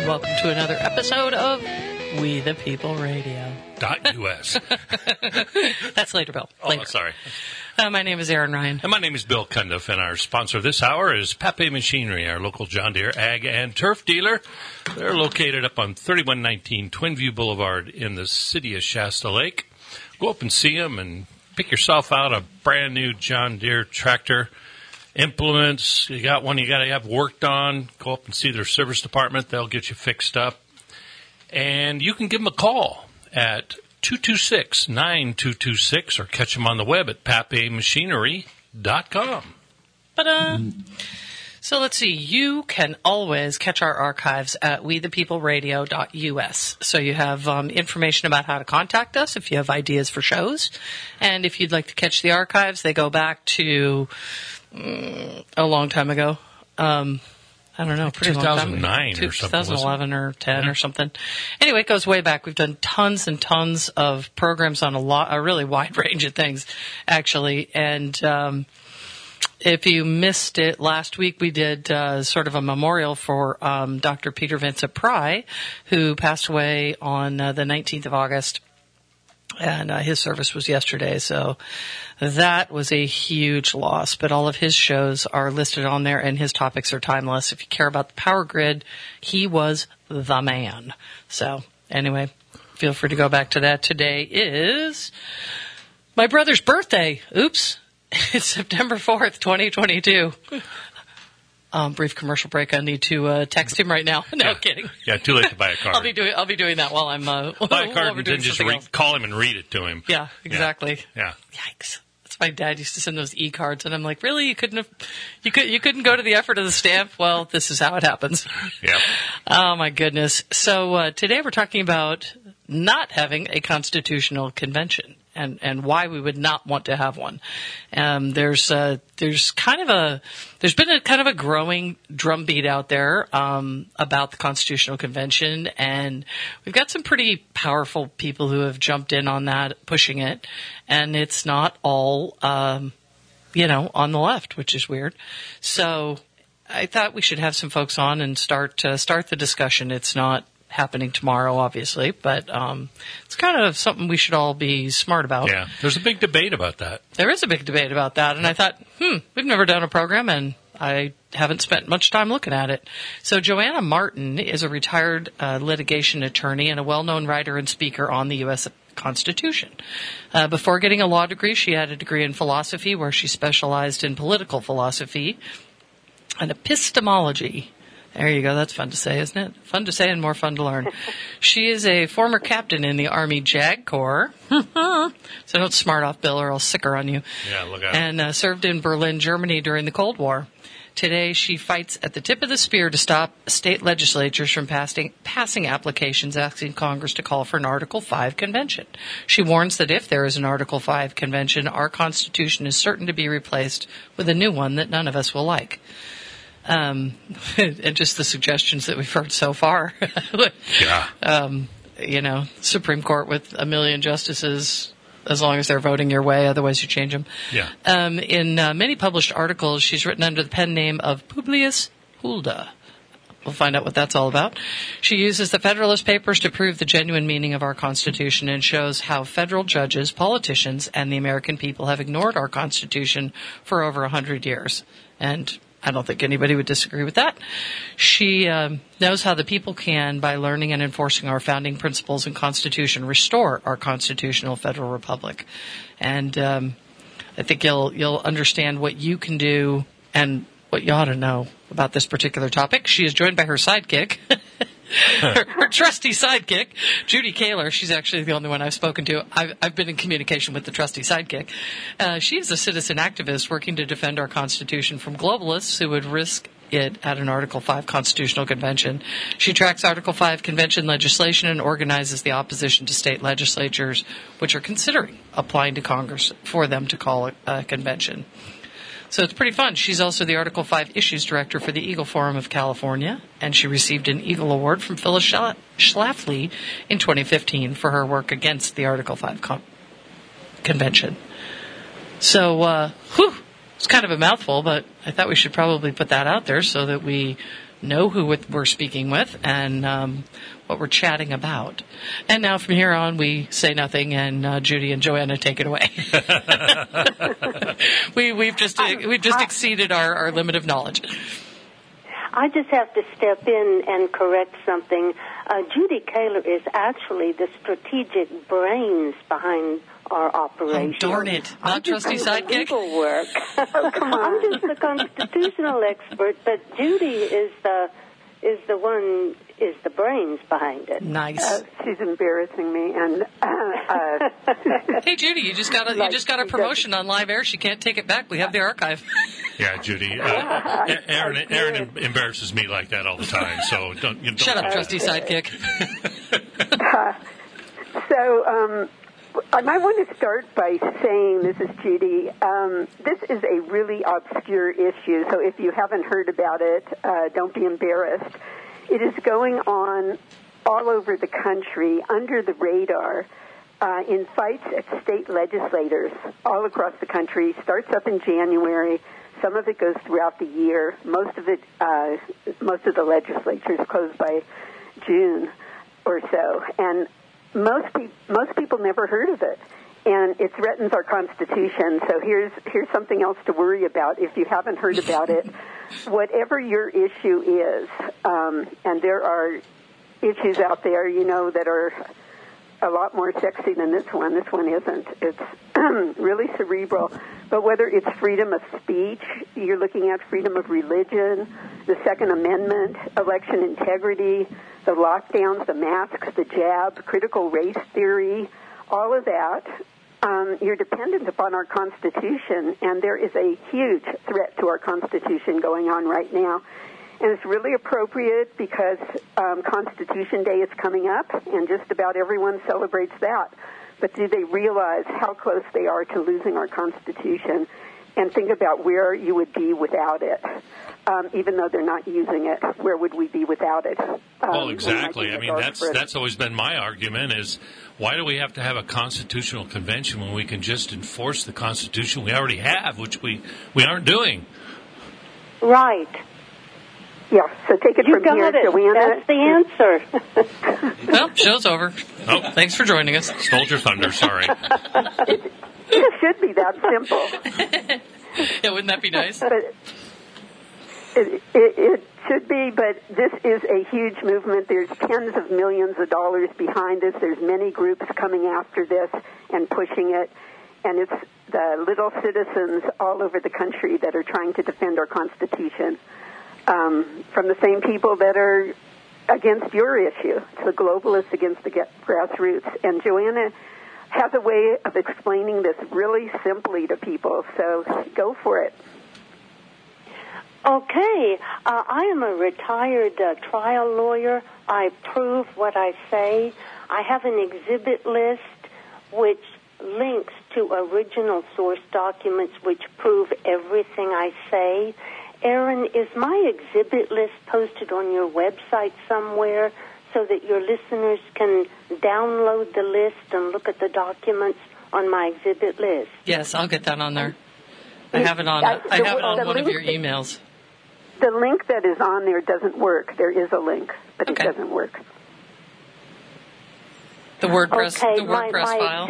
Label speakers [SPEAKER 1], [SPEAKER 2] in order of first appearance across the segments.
[SPEAKER 1] welcome to another episode of We the People Radio.
[SPEAKER 2] .us.
[SPEAKER 1] That's later, Bill.
[SPEAKER 2] Oh, sorry.
[SPEAKER 1] My name is Aaron Ryan.
[SPEAKER 2] And my name is Bill Cundiff, and our sponsor this hour is Pape Machinery, our local John Deere ag and turf dealer. They're located up on 3119 Twinview Boulevard in the city of Shasta Lake. Go up and see them and pick yourself out a brand new John Deere tractor. Implements, you got one you got to have worked on. Go up and see their service department. They'll get you fixed up. And you can give them a call at 226-9226 or catch them on the web at papemachinery.com.
[SPEAKER 1] Ta-da! So let's see. You can always catch our archives at wethepeopleradio.us. So you have information about how to contact us if you have ideas for shows. And if you'd like to catch the archives, they go back to a long time ago. I don't know, pretty long time.
[SPEAKER 2] 2009 or something.
[SPEAKER 1] 2011 or 10 or something. Anyway, it goes way back. We've done tons and tons of programs on a really wide range of things, actually. And if you missed it last week, we did sort of a memorial for Dr. Peter Vincent Pry, who passed away on the 19th of August. And his service was yesterday, so that was a huge loss. But all of his shows are listed on there, and his topics are timeless. If you care about the power grid, he was the man. So anyway, feel free to go back to that. Today is my brother's birthday. Oops. It's September 4th, 2022. Brief commercial break. I need to text him right now. No, kidding.
[SPEAKER 2] Yeah, too late to buy a card.
[SPEAKER 1] I'll be doing that while I'm
[SPEAKER 2] buy a card and then just call him and read it to him.
[SPEAKER 1] Yeah, exactly.
[SPEAKER 2] Yeah.
[SPEAKER 1] Yikes. That's my dad used to send those e-cards, and I'm like, really? You couldn't go to the effort of the stamp? Well, this is how it happens.
[SPEAKER 2] Yeah.
[SPEAKER 1] Oh my goodness. So today we're talking about not having a constitutional convention. And why we would not want to have one. There's been a growing drumbeat out there about the Constitutional Convention, and we've got some pretty powerful people who have jumped in on that, pushing it, and it's not all on the left, which is weird. So I thought we should have some folks on and start the discussion. It's not happening tomorrow, obviously, but it's kind of something we should all be smart about.
[SPEAKER 2] Yeah, there's a big debate about that.
[SPEAKER 1] There is a big debate about that, and I thought, we've never done a program, and I haven't spent much time looking at it. So Joanna Martin is a retired litigation attorney and a well-known writer and speaker on the U.S. Constitution. Before getting a law degree, she had a degree in philosophy, where she specialized in political philosophy and epistemology. There you go. That's fun to say, isn't it? Fun to say and more fun to learn. She is a former captain in the Army JAG Corps. So don't smart off, Bill, or I'll sick her on you.
[SPEAKER 2] Yeah, look out.
[SPEAKER 1] And served in Berlin, Germany during the Cold War. Today, she fights at the tip of the spear to stop state legislatures from passing applications asking Congress to call for an Article 5 convention. She warns that if there is an Article 5 convention, our Constitution is certain to be replaced with a new one that none of us will like. And just the suggestions that we've heard so far.
[SPEAKER 2] Yeah.
[SPEAKER 1] Supreme Court with 1 million justices, as long as they're voting your way, otherwise you change them.
[SPEAKER 2] Yeah.
[SPEAKER 1] In many published articles, she's written under the pen name of Publius Hulda. We'll find out what that's all about. She uses the Federalist Papers to prove the genuine meaning of our Constitution and shows how federal judges, politicians, and the American people have ignored our Constitution for over 100 years. And I don't think anybody would disagree with that. She knows how the people can, by learning and enforcing our founding principles and Constitution, restore our constitutional federal republic. And I think you'll understand what you can do and what you ought to know about this particular topic. She is joined by her sidekick, her trusty sidekick, Judy Kaler. She's actually the only one I've spoken to. I've been in communication with the trusty sidekick. She is a citizen activist working to defend our Constitution from globalists who would risk it at an Article 5 Constitutional Convention. She tracks Article 5 Convention legislation and organizes the opposition to state legislatures, which are considering applying to Congress for them to call a convention. So it's pretty fun. She's also the Article 5 Issues Director for the Eagle Forum of California, and she received an Eagle Award from Phyllis Schlafly in 2015 for her work against the Article 5 Convention. So, it's kind of a mouthful, but I thought we should probably put that out there so that we know who we're speaking with and what we're chatting about. And now from here on, we say nothing, and Judy and Joanna take it away. we've just exceeded our limit of knowledge.
[SPEAKER 3] I just have to step in and correct something. Judy Kaler is actually the strategic brains behind our operation.
[SPEAKER 1] Oh, darn it. Not trusty sidekick?
[SPEAKER 3] Legal work. Oh, come on. I'm just the constitutional expert, but Judy is the brains behind it.
[SPEAKER 1] Nice.
[SPEAKER 4] She's embarrassing me, and
[SPEAKER 1] hey, Judy, you just got a promotion on live air. She can't take it back. We have the archive.
[SPEAKER 2] Yeah, Judy. Aaron embarrasses me like that all the time. So don't
[SPEAKER 1] shut up, trusty sidekick.
[SPEAKER 4] I might want to start by saying, this is Judy, this is a really obscure issue, so if you haven't heard about it, don't be embarrassed. It is going on all over the country, under the radar, in fights at state legislators all across the country. Starts up in January. Some of it goes throughout the year. Most of the legislatures close by June or so, and most people never heard of it, and it threatens our Constitution. So here's something else to worry about if you haven't heard about it. Whatever your issue is, and there are issues out there, that are a lot more sexy than this one. This one isn't. It's really cerebral. But whether it's freedom of speech, you're looking at freedom of religion, the Second Amendment, election integrity, the lockdowns, the masks, the jab, critical race theory, all of that, you're dependent upon our Constitution, and there is a huge threat to our Constitution going on right now. And it's really appropriate because Constitution Day is coming up, and just about everyone celebrates that. But do they realize how close they are to losing our Constitution? And think about where you would be without it. Even though they're not using it, where would we be without it?
[SPEAKER 2] Well, exactly. I mean, that's always been my argument is, why do we have to have a constitutional convention when we can just enforce the Constitution we already have, which we aren't doing?
[SPEAKER 3] Right.
[SPEAKER 4] Yeah, so take it from here, Joanna.
[SPEAKER 3] That's the answer.
[SPEAKER 1] Well, show's over.
[SPEAKER 2] Oh,
[SPEAKER 1] thanks for joining us.
[SPEAKER 2] Stole your thunder, sorry.
[SPEAKER 4] It should be that simple.
[SPEAKER 1] Yeah, wouldn't that be nice?
[SPEAKER 4] But it should be, but this is a huge movement. There's tens of millions of dollars behind this. There's many groups coming after this and pushing it. And it's the little citizens all over the country that are trying to defend our Constitution. From the same people that are against your issue. It's the globalists against the grassroots. And Joanna has a way of explaining this really simply to people, so go for it.
[SPEAKER 3] Okay. I am a retired trial lawyer. I prove what I say. I have an exhibit list which links to original source documents which prove everything I say. Aaron, is my exhibit list posted on your website somewhere so that your listeners can download the list and look at the documents on my exhibit list?
[SPEAKER 1] Yes, I'll get that on there. I have it on one of your emails.
[SPEAKER 4] The link that is on there doesn't work. There is a link, but It doesn't work.
[SPEAKER 1] The WordPress,
[SPEAKER 3] my
[SPEAKER 1] file?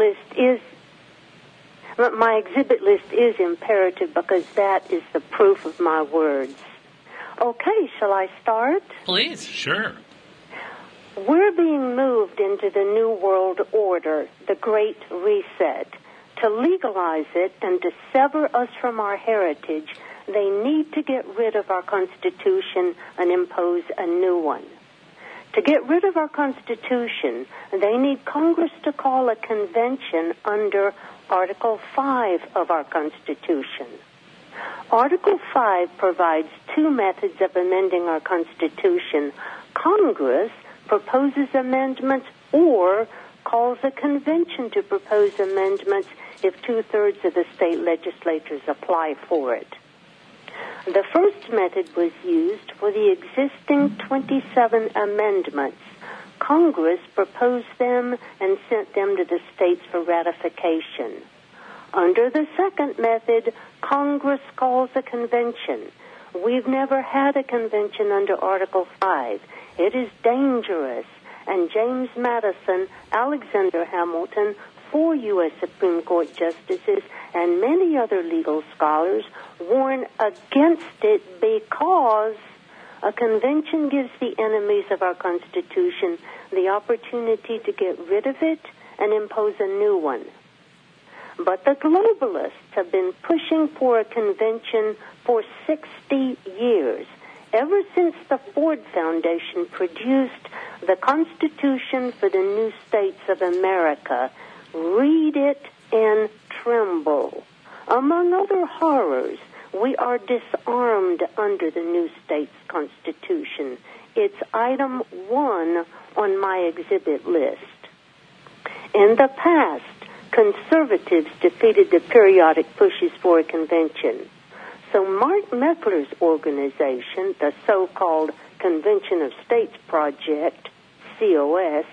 [SPEAKER 3] My exhibit list is imperative because that is the proof of my words. Okay, shall I start?
[SPEAKER 1] Please.
[SPEAKER 2] Sure.
[SPEAKER 3] We're being moved into the New World Order, the Great Reset. To legalize it and to sever us from our heritage, they need to get rid of our Constitution and impose a new one. To get rid of our Constitution, they need Congress to call a convention under Article 5 of our Constitution. Article 5 provides two methods of amending our Constitution. Congress proposes amendments or calls a convention to propose amendments if 2/3 of the state legislatures apply for it. The first method was used for the existing 27 amendments. Congress proposed them and sent them to the states for ratification. Under the second method, Congress calls a convention. We've never had a convention under Article 5. It is dangerous. And James Madison, Alexander Hamilton, 4 U.S. Supreme Court justices, and many other legal scholars warn against it because a convention gives the enemies of our Constitution the opportunity to get rid of it and impose a new one. But the globalists have been pushing for a convention for 60 years, ever since the Ford Foundation produced the Constitution for the New States of America. Read it and tremble. Among other horrors, we are disarmed under the New States Constitution. It's item 1 on my exhibit list. In the past, conservatives defeated the periodic pushes for a convention. So Mark Meckler's organization, the so-called Convention of States Project, COS,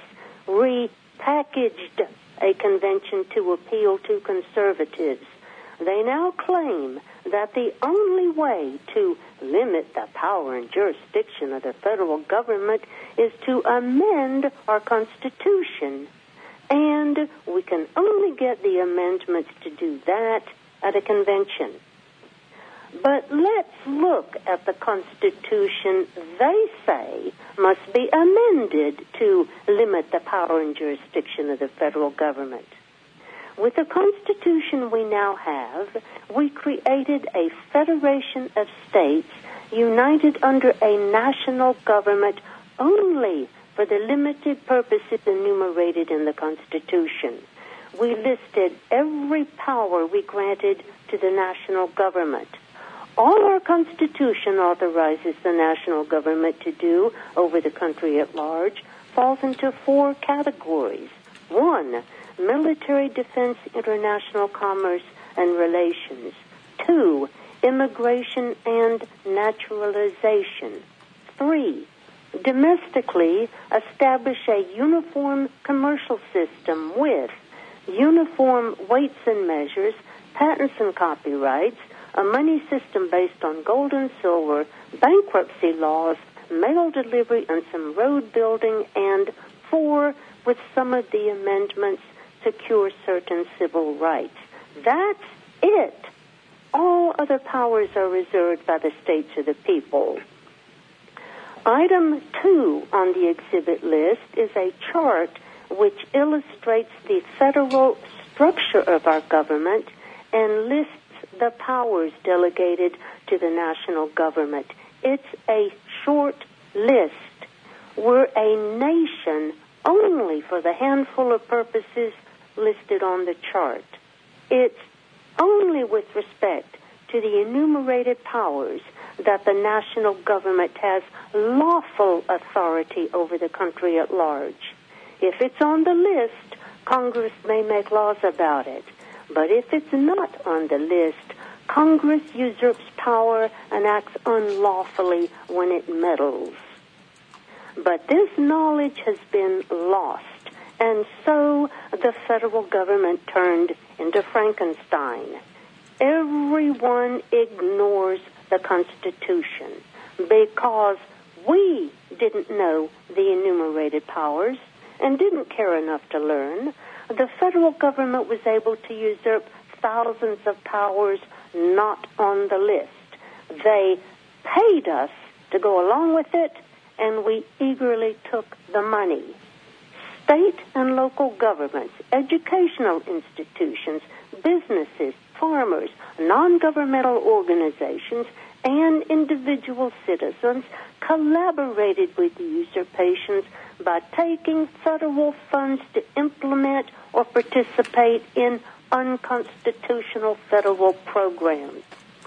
[SPEAKER 3] repackaged a convention to appeal to conservatives. They now claim that the only way to limit the power and jurisdiction of the federal government is to amend our Constitution. And we can only get the amendments to do that at a convention. But let's look at the Constitution they say must be amended to limit the power and jurisdiction of the federal government. With the Constitution we now have, we created a federation of states united under a national government only for the limited purposes enumerated in the Constitution. We listed every power we granted to the national government. All our Constitution authorizes the national government to do over the country at large falls into 4 categories. 1, military defense, international commerce, and relations. 2, immigration and naturalization. 3, domestically establish a uniform commercial system with uniform weights and measures, patents and copyrights, a money system based on gold and silver, bankruptcy laws, mail delivery, and some road building, and 4, with some of the amendments, secure certain civil rights. That's it. All other powers are reserved by the states or the people. Item 2 on the exhibit list is a chart which illustrates the federal structure of our government and lists the powers delegated to the national government. It's a short list. We're a nation only for the handful of purposes listed on the chart. It's only with respect to the enumerated powers that the national government has lawful authority over the country at large. If it's on the list, Congress may make laws about it. But if it's not on the list, Congress usurps power and acts unlawfully when it meddles. But this knowledge has been lost, and so the federal government turned into Frankenstein. Everyone ignores the Constitution because we didn't know the enumerated powers and didn't care enough to learn. The federal government was able to usurp thousands of powers not on the list. They paid us to go along with it, and we eagerly took the money. State and local governments, educational institutions, businesses, farmers, non-governmental organizations, and individual citizens collaborated with the usurpations by taking federal funds to implement or participate in unconstitutional federal programs.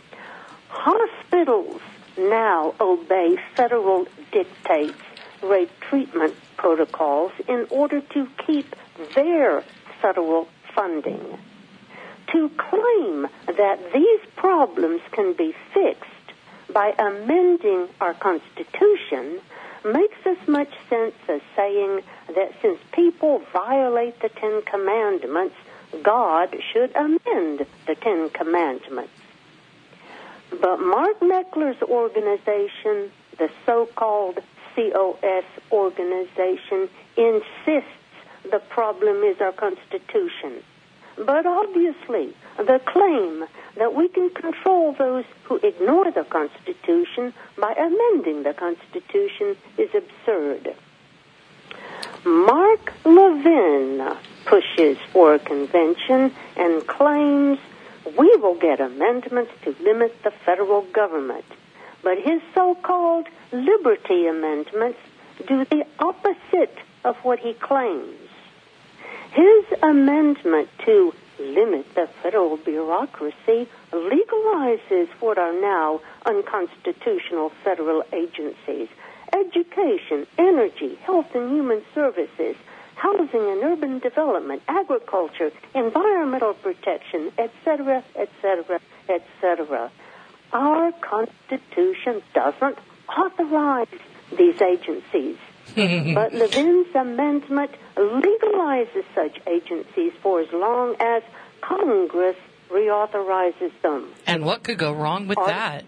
[SPEAKER 3] Hospitals now obey federal dictates, rape treatment protocols in order to keep their federal funding. To claim that these problems can be fixed by amending our Constitution makes as much sense as saying that since people violate the 10 Commandments, God should amend the 10 Commandments. But Mark Meckler's organization, the so-called COS organization, insists the problem is our Constitution. But obviously, the claim that we can control those who ignore the Constitution by amending the Constitution is absurd. Mark Levin pushes for a convention and claims we will get amendments to limit the federal government. But his so-called liberty amendments do the opposite of what he claims. His amendment to limit the federal bureaucracy legalizes what are now unconstitutional federal agencies: education, energy, health and human services, housing and urban development, agriculture, environmental protection, etc., etc., etc. Our Constitution doesn't authorize these agencies. But Levin's amendment legalizes such agencies for as long as Congress reauthorizes them.
[SPEAKER 1] And what could go wrong with that?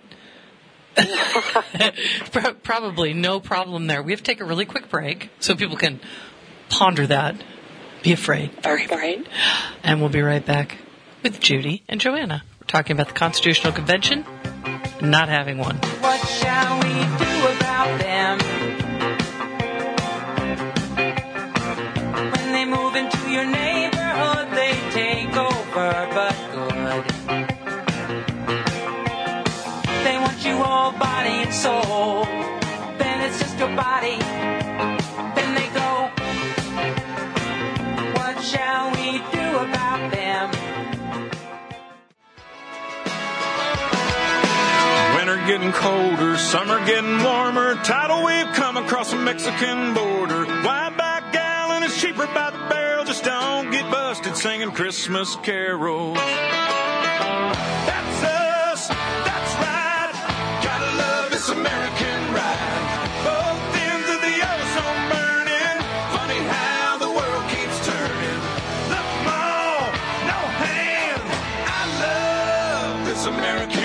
[SPEAKER 1] Probably no problem there. We have to take a really quick break so people can ponder that. Be afraid. Very afraid. And we'll be right back with Judy and Joanna. We're talking about the Constitutional Convention, not having one.
[SPEAKER 5] What shall we do about them? When they move into your neighborhood, they take over, but good. They want you all body and soul. Then it's just your body. Then they go. What shall we do about them?
[SPEAKER 6] Winter getting colder, summer getting warmer. Tidal wave come across the Mexican border. Why by gallon is cheaper by the barrel? Just don't get busted singing Christmas carols. That's us, that's right. Gotta love this American ride. Both ends of the ozone burning. Funny how the world keeps turning. Look, Mom, no hand. I love this American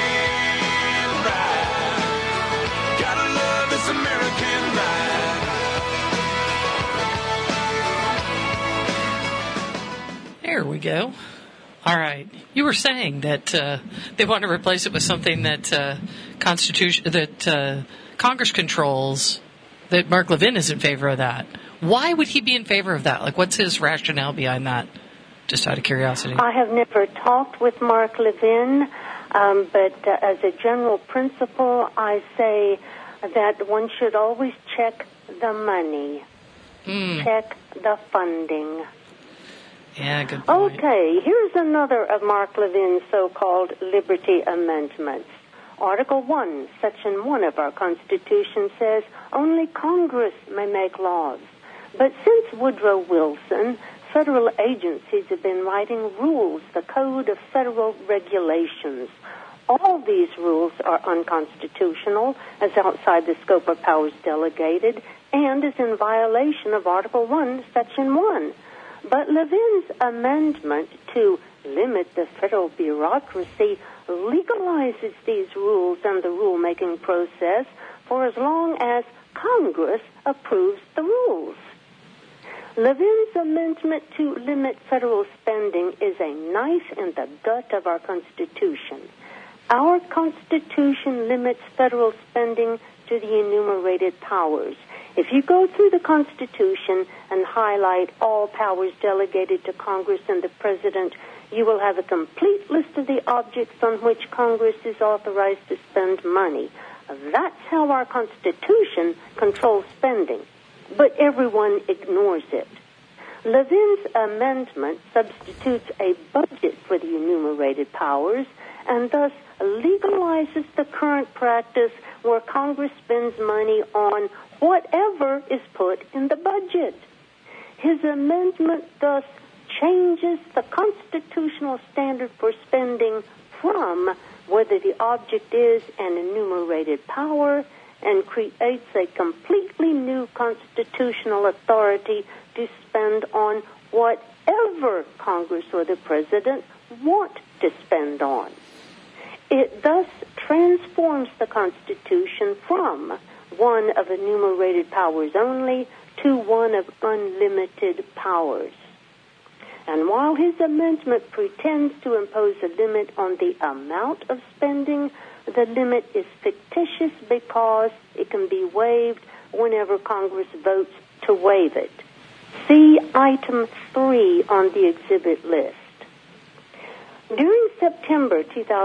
[SPEAKER 6] ride. Gotta love this American ride.
[SPEAKER 1] There we go. All right. You were saying that they want to replace it with something that Congress controls, that Mark Levin is in favor of that. Why would he be in favor of that? Like, what's his rationale behind that? Just out of curiosity.
[SPEAKER 3] I have never talked with Mark Levin, but as a general principle, I say that one should always check the money, check the funding.
[SPEAKER 1] Yeah, good point.
[SPEAKER 3] Okay, here's another of Mark Levin's so-called liberty amendments. Article 1, Section 1 of our Constitution says only Congress may make laws. But since Woodrow Wilson, federal agencies have been writing rules, the Code of Federal Regulations. All these rules are unconstitutional, as outside the scope of powers delegated, and is in violation of Article 1, Section 1. But Levin's amendment to limit the federal bureaucracy legalizes these rules and the rulemaking process for as long as Congress approves the rules. Levin's amendment to limit federal spending is a knife in the gut of our Constitution. Our Constitution limits federal spending to the enumerated powers. If you go through the Constitution and highlight all powers delegated to Congress and the President, you will have a complete list of the objects on which Congress is authorized to spend money. That's how our Constitution controls spending, but everyone ignores it. Levin's amendment substitutes a budget for the enumerated powers and thus legalizes the current practice where Congress spends money on whatever is put in the budget. His amendment thus changes the constitutional standard for spending from whether the object is an enumerated power and creates a completely new constitutional authority to spend on whatever Congress or the President want to spend on. It thus transforms the Constitution from one of enumerated powers only to one of unlimited powers. And while his amendment pretends to impose a limit on the amount of spending, the limit is fictitious because it can be waived whenever Congress votes to waive it. See item 3 on the exhibit list. During September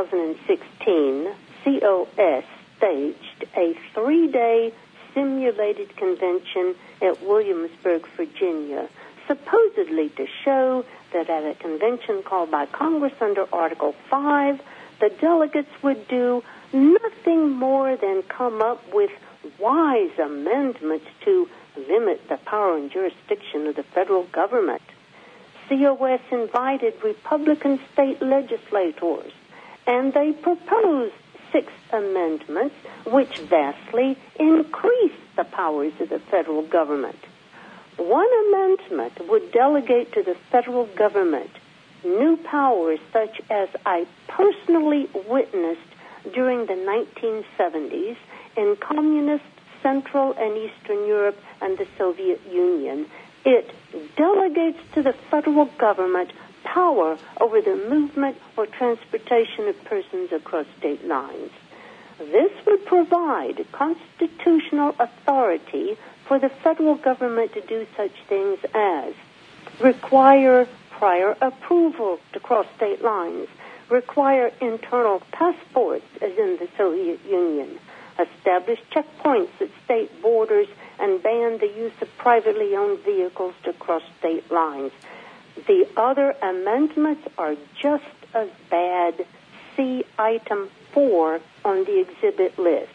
[SPEAKER 3] 2016, COS staged a 3-day simulated convention at Williamsburg, Virginia, supposedly to show that at a convention called by Congress under Article 5, the delegates would do nothing more than come up with wise amendments to limit the power and jurisdiction of the federal government. COS invited Republican state legislators, and they proposed 6 amendments which vastly increased the powers of the federal government. One amendment would delegate to the federal government new powers such as I personally witnessed during the 1970s in communist Central and Eastern Europe and the Soviet Union. It delegates to the federal government power over the movement or transportation of persons across state lines. This would provide constitutional authority for the federal government to do such things as require prior approval to cross state lines, require internal passports, as in the Soviet Union, establish checkpoints at state borders, and ban the use of privately owned vehicles to cross state lines. The other amendments are just as bad. See item 4 on the exhibit list.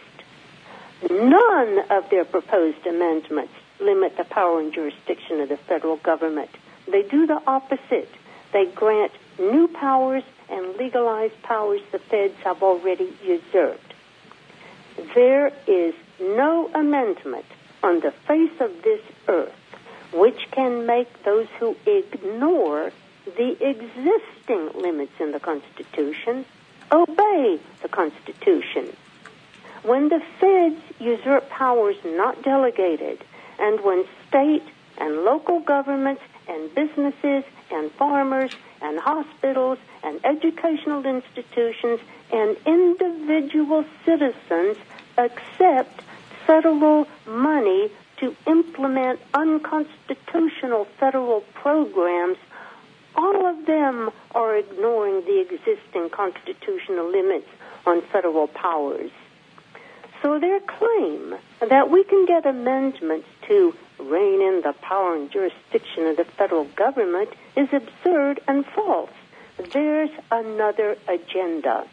[SPEAKER 3] None of their proposed amendments limit the power and jurisdiction of the federal government. They do the opposite. They grant new powers and legalize powers the feds have already usurped. There is no amendment on the face of this earth which can make those who ignore the existing limits in the Constitution obey the Constitution. When the feds usurp powers not delegated, and when state and local governments and businesses and farmers and hospitals and educational institutions and individual citizens accept federal money to implement unconstitutional federal programs, all of them are ignoring the existing constitutional limits on federal powers. So their claim that we can get amendments to rein in the power and jurisdiction of the federal government is absurd and false. There's another agenda.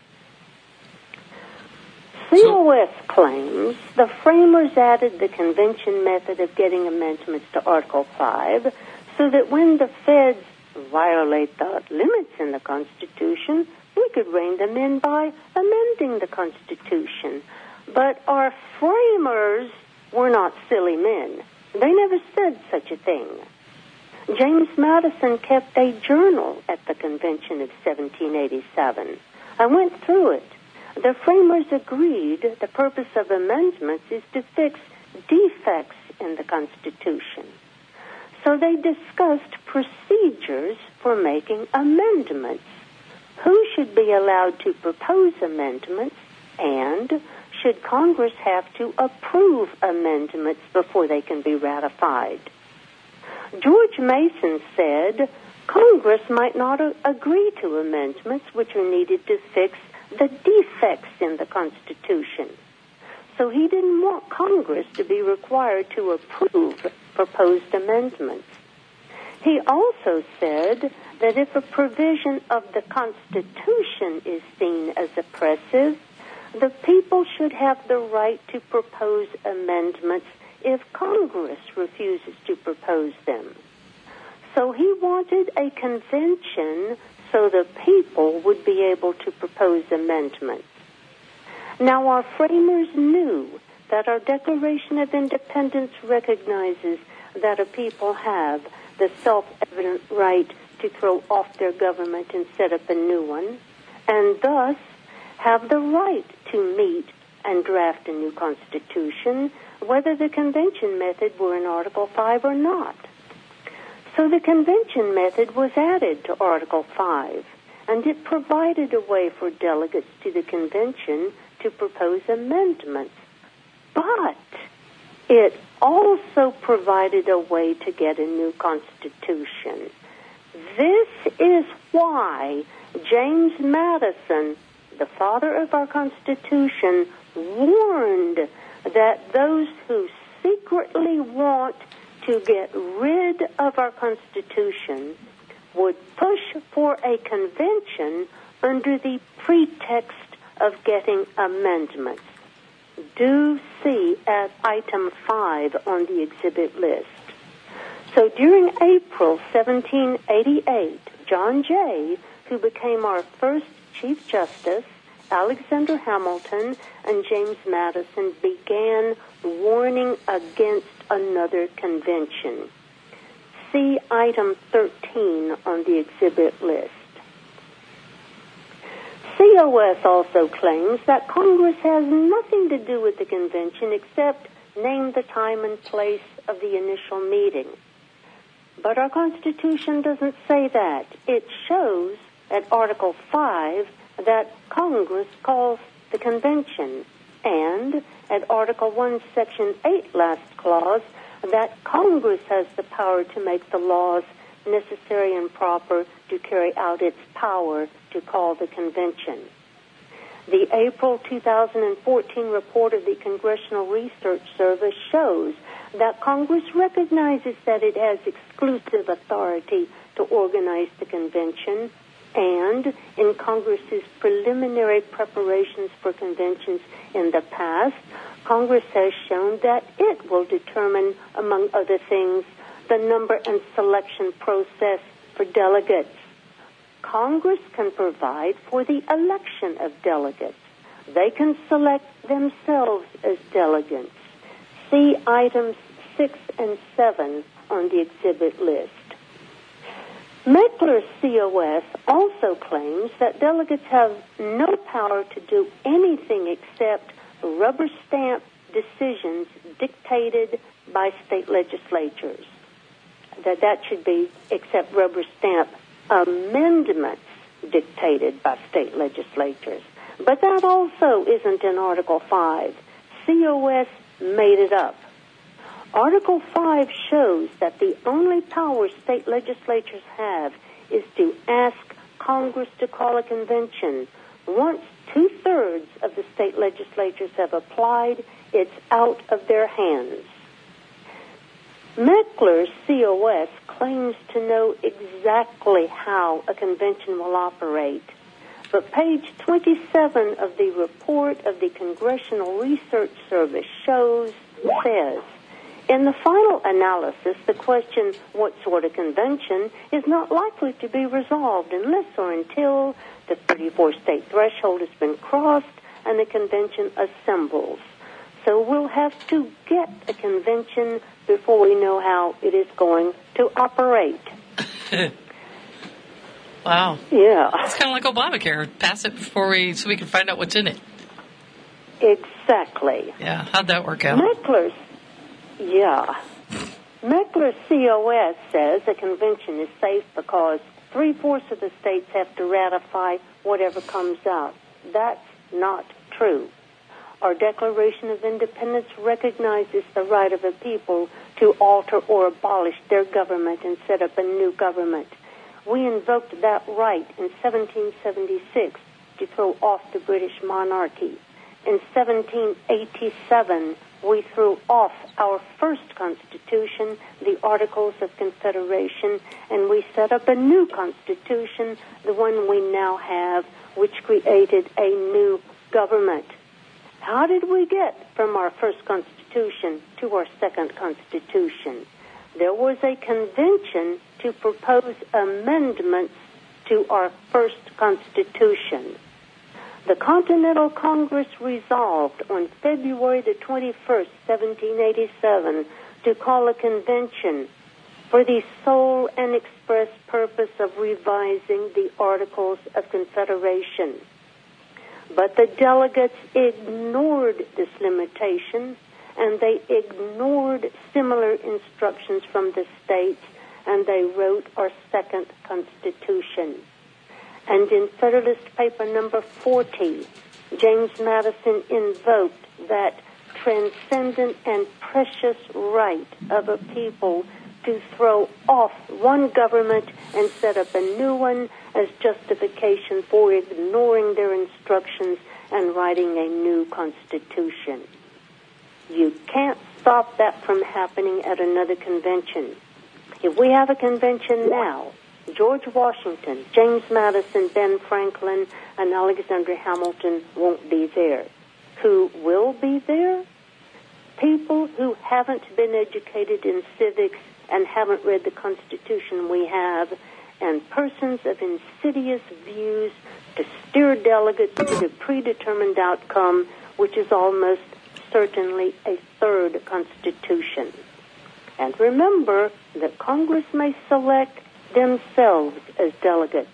[SPEAKER 3] COS claims the framers added the convention method of getting amendments to Article 5 so that when the feds violate the limits in the Constitution, we could rein them in by amending the Constitution. But our framers were not silly men. They never said such a thing. James Madison kept a journal at the convention of 1787. I went through it. The framers agreed the purpose of amendments is to fix defects in the Constitution. So they discussed procedures for making amendments. Who should be allowed to propose amendments, and should Congress have to approve amendments before they can be ratified? George Mason said Congress might not agree to amendments which are needed to fix the defects in the Constitution. So he didn't want Congress to be required to approve proposed amendments. He also said that if a provision of the Constitution is seen as oppressive, the people should have the right to propose amendments if Congress refuses to propose them. So he wanted a convention so the people would be able to propose amendments. Now, our framers knew that our Declaration of Independence recognizes that a people have the self-evident right to throw off their government and set up a new one, and thus have the right to meet and draft a new Constitution, whether the convention method were in Article 5 or not. So the convention method was added to Article 5, and it provided a way for delegates to the convention to propose amendments. But it also provided a way to get a new Constitution. This is why James Madison, the father of our Constitution, warned that those who secretly want to get rid of our Constitution would push for a convention under the pretext of getting amendments. Do see at item 5 on the exhibit list. So during April 1788, John Jay, who became our first Chief Justice, Alexander Hamilton, and James Madison began warning against another convention. See item 13 on the exhibit list. COS also claims that Congress has nothing to do with the convention except name the time and place of the initial meeting. But our Constitution doesn't say that. It shows at Article 5 that Congress calls the convention, and at Article 1, Section 8, last clause, that Congress has the power to make the laws necessary and proper to carry out its power to call the convention. The April 2014 report of the Congressional Research Service shows that Congress recognizes that it has exclusive authority to organize the convention, and in Congress's preliminary preparations for conventions in the past, Congress has shown that it will determine, among other things, the number and selection process for delegates. Congress can provide for the election of delegates. They can select themselves as delegates. See items 6 and 7 on the exhibit list. Meckler's COS also claims that delegates have no power to do anything except rubber stamp decisions dictated by state legislatures. That should be except rubber stamp amendments dictated by state legislatures. But that also isn't in Article 5. COS made it up. Article 5 shows that the only power state legislatures have is to ask Congress to call a convention. Once 2/3 of the state legislatures have applied, it's out of their hands. Meckler's COS claims to know exactly how a convention will operate, but page 27 of the report of the Congressional Research Service says, in the final analysis, the question, what sort of convention, is not likely to be resolved unless or until the 34-state threshold has been crossed and the convention assembles. So we'll have to get a convention before we know how it is going to operate.
[SPEAKER 1] Wow.
[SPEAKER 3] Yeah.
[SPEAKER 1] It's kind of like Obamacare. Pass it so we can find out what's in it.
[SPEAKER 3] Exactly.
[SPEAKER 1] Yeah. How'd that work out?
[SPEAKER 3] Meckler's COS says a convention is safe because 3/4 of the states have to ratify whatever comes out. That's not true. Our Declaration of Independence recognizes the right of a people to alter or abolish their government and set up a new government. We invoked that right in 1776 to throw off the British monarchy. In 1787, we threw off our first Constitution, the Articles of Confederation, and we set up a new Constitution, the one we now have, which created a new government. How did we get from our first Constitution to our second Constitution? There was a convention to propose amendments to our first Constitution. The Continental Congress resolved on February the 21st, 1787, to call a convention for the sole and express purpose of revising the Articles of Confederation. But the delegates ignored this limitation, and they ignored similar instructions from the states, and they wrote our second Constitution. And in Federalist Paper number 40, James Madison invoked that transcendent and precious right of a people to throw off one government and set up a new one as justification for ignoring their instructions and writing a new constitution. You can't stop that from happening at another convention. If we have a convention now, George Washington, James Madison, Ben Franklin, and Alexander Hamilton won't be there. Who will be there? People who haven't been educated in civics and haven't read the Constitution we have, and persons of insidious views to steer delegates to the predetermined outcome, which is almost certainly a third Constitution. And remember that Congress may select themselves as delegates.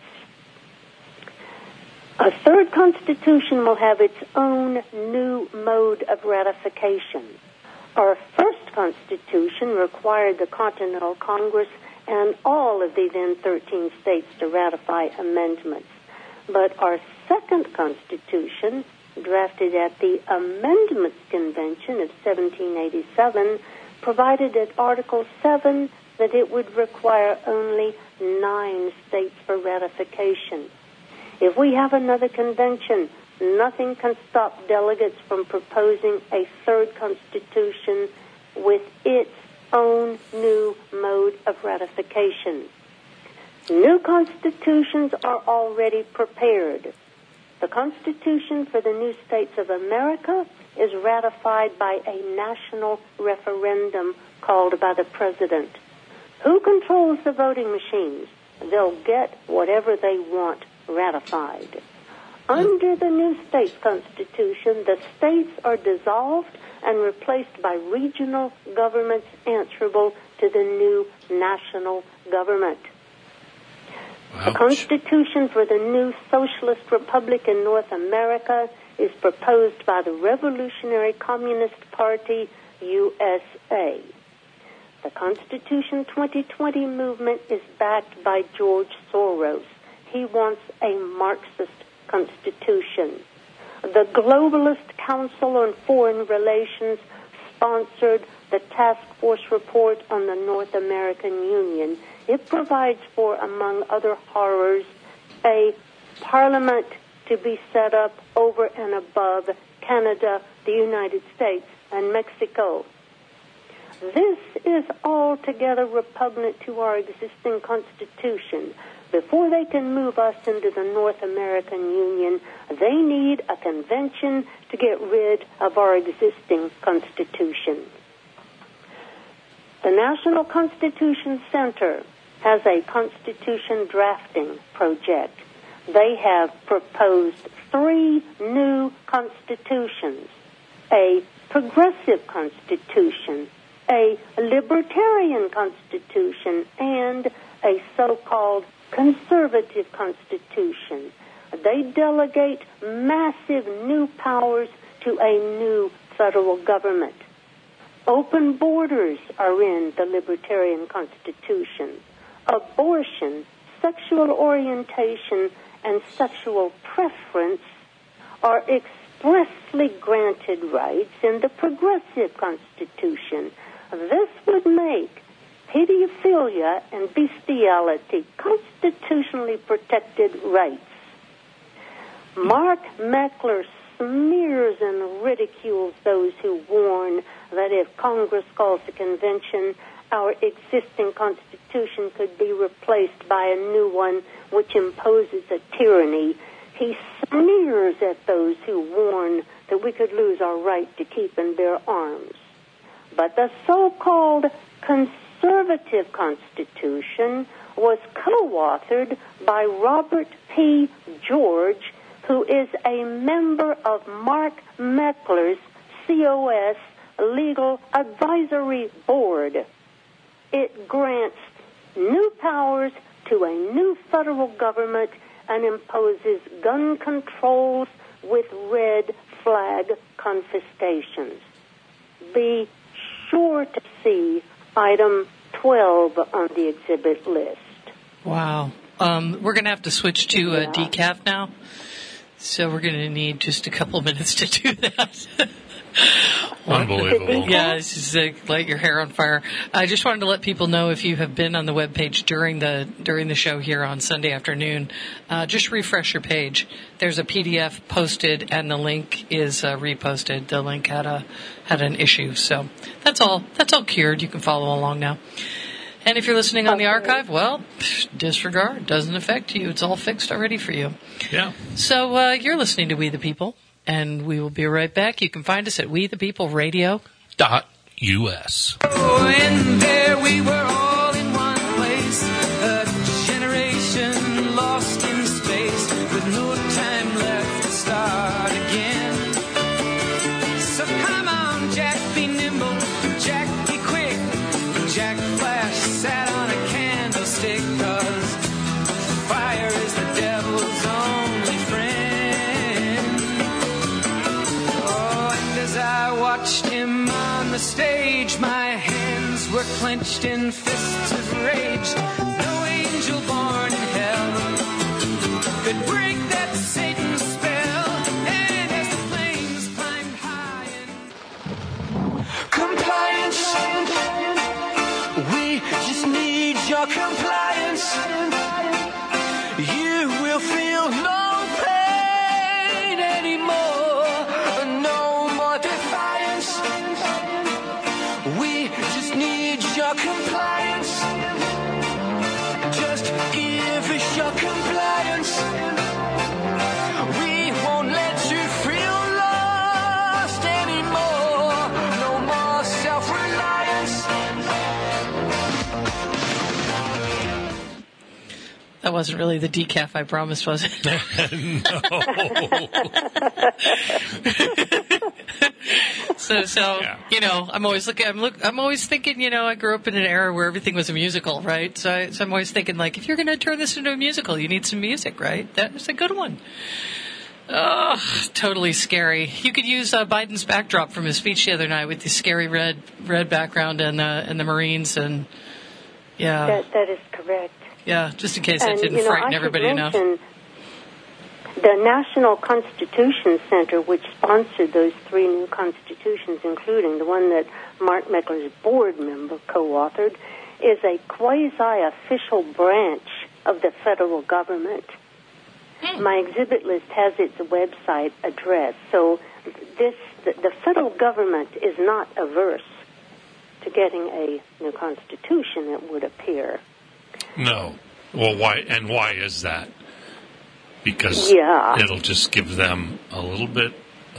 [SPEAKER 3] A third Constitution will have its own new mode of ratification. Our first Constitution required the Continental Congress and all of the then 13 states to ratify amendments. But our second Constitution, drafted at the Amendments Convention of 1787, provided at Article 7 that it would require only 9 states for ratification. If we have another convention, nothing can stop delegates from proposing a third constitution with its own new mode of ratification. New constitutions are already prepared. The Constitution for the new states of America is ratified by a national referendum called by the President. Who controls the voting machines? They'll get whatever they want ratified. Under the new states constitution, the states are dissolved and replaced by regional governments answerable to the new national government.
[SPEAKER 2] Ouch.
[SPEAKER 3] The Constitution for the new Socialist Republic in North America is proposed by the Revolutionary Communist Party, USA. The Constitution 2020 movement is backed by George Soros. He wants a Marxist constitution. The Globalist Council on Foreign Relations sponsored the Task Force report on the North American Union. It provides for, among other horrors, a parliament to be set up over and above Canada, the United States, and Mexico. This is altogether repugnant to our existing Constitution. Before they can move us into the North American Union, they need a convention to get rid of our existing Constitution. The National Constitution Center has a Constitution drafting project. They have proposed 3 new constitutions: a progressive constitution, a libertarian constitution, and a so-called conservative constitution. They delegate massive new powers to a new federal government. Open borders are in the libertarian constitution. Abortion, sexual orientation, and sexual preference are expressly granted rights in the progressive constitution. This would make pedophilia and bestiality constitutionally protected rights. Mark Meckler smears and ridicules those who warn that if Congress calls a convention, our existing Constitution could be replaced by a new one which imposes a tyranny. He sneers at those who warn that we could lose our right to keep and bear arms. But the so-called conservative Constitution was co-authored by Robert P. George, who is a member of Mark Meckler's COS Legal Advisory Board. It grants new powers to a new federal government and imposes gun controls, with red flag confiscations. Be sure to see item 12 on the exhibit list.
[SPEAKER 1] Wow. We're going to have to switch to decaf now, so we're going to need just a couple minutes to do that.
[SPEAKER 2] Unbelievable.
[SPEAKER 1] Yeah, it's just light your hair on fire. I just wanted to let people know, if you have been on the webpage during the show here on Sunday afternoon, just refresh your page. There's a PDF posted, and the link is reposted. The link had an issue, so that's all cured. You can follow along now. And if you're listening on the archive, well, disregard. Doesn't affect you. It's all fixed already for you.
[SPEAKER 2] Yeah.
[SPEAKER 1] So you're listening to We the People, and we will be right back. You can find us at WeThePeopleRadio.us.
[SPEAKER 5] Oh, and there we were all in one place, a generation lost in space, with no time left to start again. So come on, Jack, be nimble, Jack, be quick. Jack Flash sat on a candlestick, 'cause fire is the devil's only friend. Oh, and as I watched him on the stage, my hands were clenched in fists of rage. No angel born in hell could break that Satan's spell. And as the flames climbed high and compliance, we just need your compliance. You will feel no pain anymore, no more defiance. We just need your compliance. Just give us your compliance. We won't let you feel lost anymore, no more self-reliance.
[SPEAKER 1] That wasn't really the decaf I promised, was it? So
[SPEAKER 2] Yeah.
[SPEAKER 1] I'm always I'm always thinking, I grew up in an era where everything was a musical, right? So I'm always thinking, like, if you're going to turn this into a musical, you need some music, right? That's a good one. Oh, totally scary. You could use Biden's backdrop from his speech the other night with the scary red background and the Marines, and yeah.
[SPEAKER 3] That is correct.
[SPEAKER 1] Yeah, just in case that didn't frighten everybody enough.
[SPEAKER 3] The National Constitution Center, which sponsored those 3 new constitutions, including the one that Mark Meckler's board member co-authored, is a quasi-official branch of the federal government. My exhibit list has its website address, so the federal government is not averse to getting a new constitution, it would appear.
[SPEAKER 2] No. Well, why? And why is that? Because it'll just give them a little bit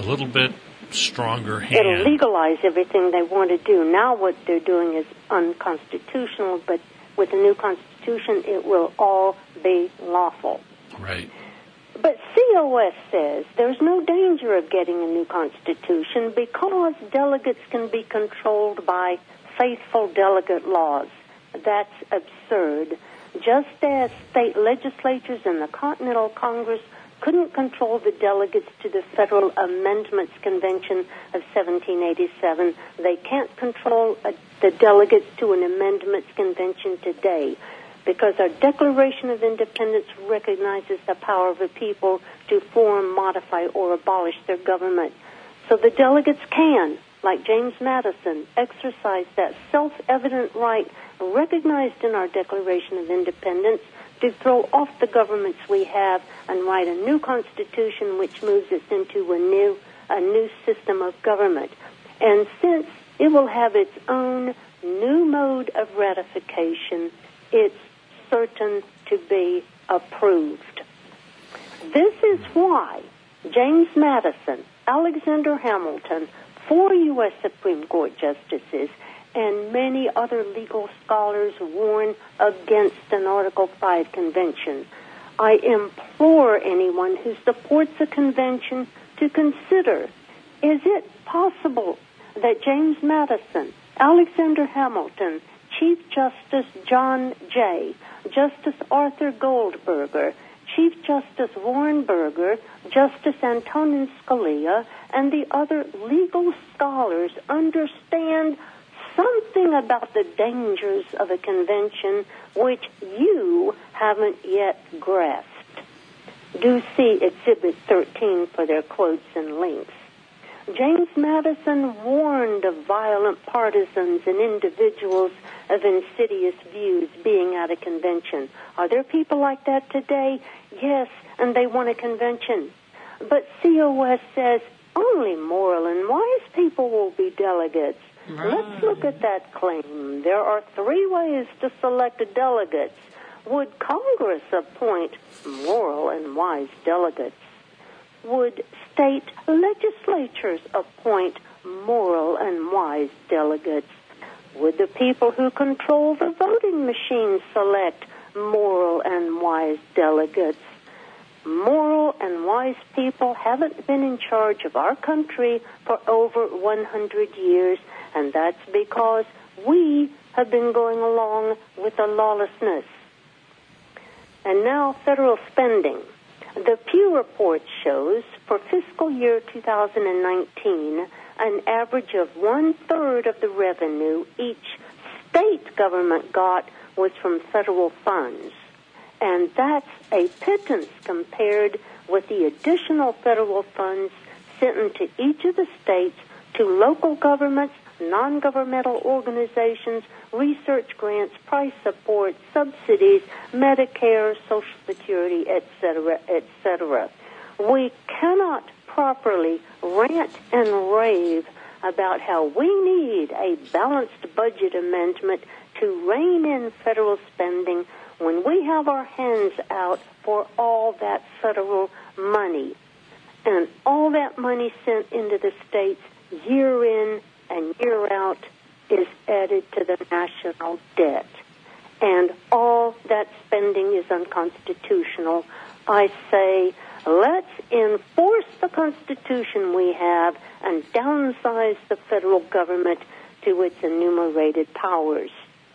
[SPEAKER 2] stronger hand.
[SPEAKER 3] It'll legalize everything they want to do. Now what they're doing is unconstitutional, but with a new constitution, it will all be lawful.
[SPEAKER 2] Right.
[SPEAKER 3] But COS says there's no danger of getting a new constitution because delegates can be controlled by faithful delegate laws. That's absurd. Just as state legislatures and the Continental Congress couldn't control the delegates to the Federal Amendments Convention of 1787, they can't control the delegates to an Amendments Convention today, because our Declaration of Independence recognizes the power of the people to form, modify, or abolish their government. So the delegates can, like James Madison, exercise that self-evident right recognized in our Declaration of Independence to throw off the governments we have and write a new constitution which moves us into a new system of government. And since it will have its own new mode of ratification, it's certain to be approved. This is why James Madison, Alexander Hamilton, 4 U.S. Supreme Court justices, and many other legal scholars warn against an Article 5 convention. I implore anyone who supports a convention to consider, is it possible that James Madison, Alexander Hamilton, Chief Justice John Jay, Justice Arthur Goldberger, Chief Justice Warren Burger, Justice Antonin Scalia, and the other legal scholars understand something about the dangers of a convention which you haven't yet grasped. Do see Exhibit 13 for their quotes and links. James Madison warned of violent partisans and individuals of insidious views being at a convention. Are there people like that today? Yes, and they want a convention. But COS says only moral and wise people will be delegates. Right. Let's look at that claim. There are 3 ways to select delegates. Would Congress appoint moral and wise delegates? Would state legislatures appoint moral and wise delegates? Would the people who control the voting machines select moral and wise delegates? Moral and wise people haven't been in charge of our country for over 100 years, and that's because we have been going along with the lawlessness. And now federal spending. The Pew Report shows for fiscal year 2019 an average of 1/3 of the revenue each state government got was from federal funds. And that's a pittance compared with the additional federal funds sent into each of the states to local governments, non-governmental organizations, research grants, price support, subsidies, Medicare, Social Security, etc., etc. We cannot properly rant and rave about how we need a balanced budget amendment to rein in federal spending when we have our hands out for all that federal money. And all that money sent into the states year in and year out is added to the national debt. And all that spending is unconstitutional. I say, let's enforce the Constitution we have and downsize the federal government to its enumerated powers.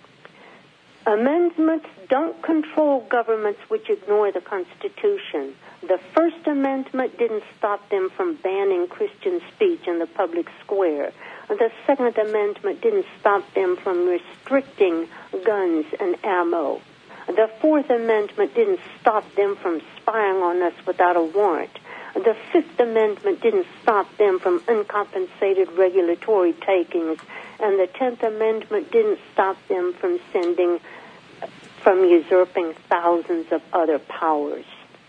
[SPEAKER 3] Amendments don't control governments which ignore the Constitution. The First Amendment didn't stop them from banning Christian speech in the public square. The Second Amendment didn't stop them from restricting guns and ammo. The Fourth Amendment didn't stop them from spying on us without a warrant. The Fifth Amendment didn't stop them from uncompensated regulatory takings. And the 10th Amendment didn't stop them from usurping thousands of other powers.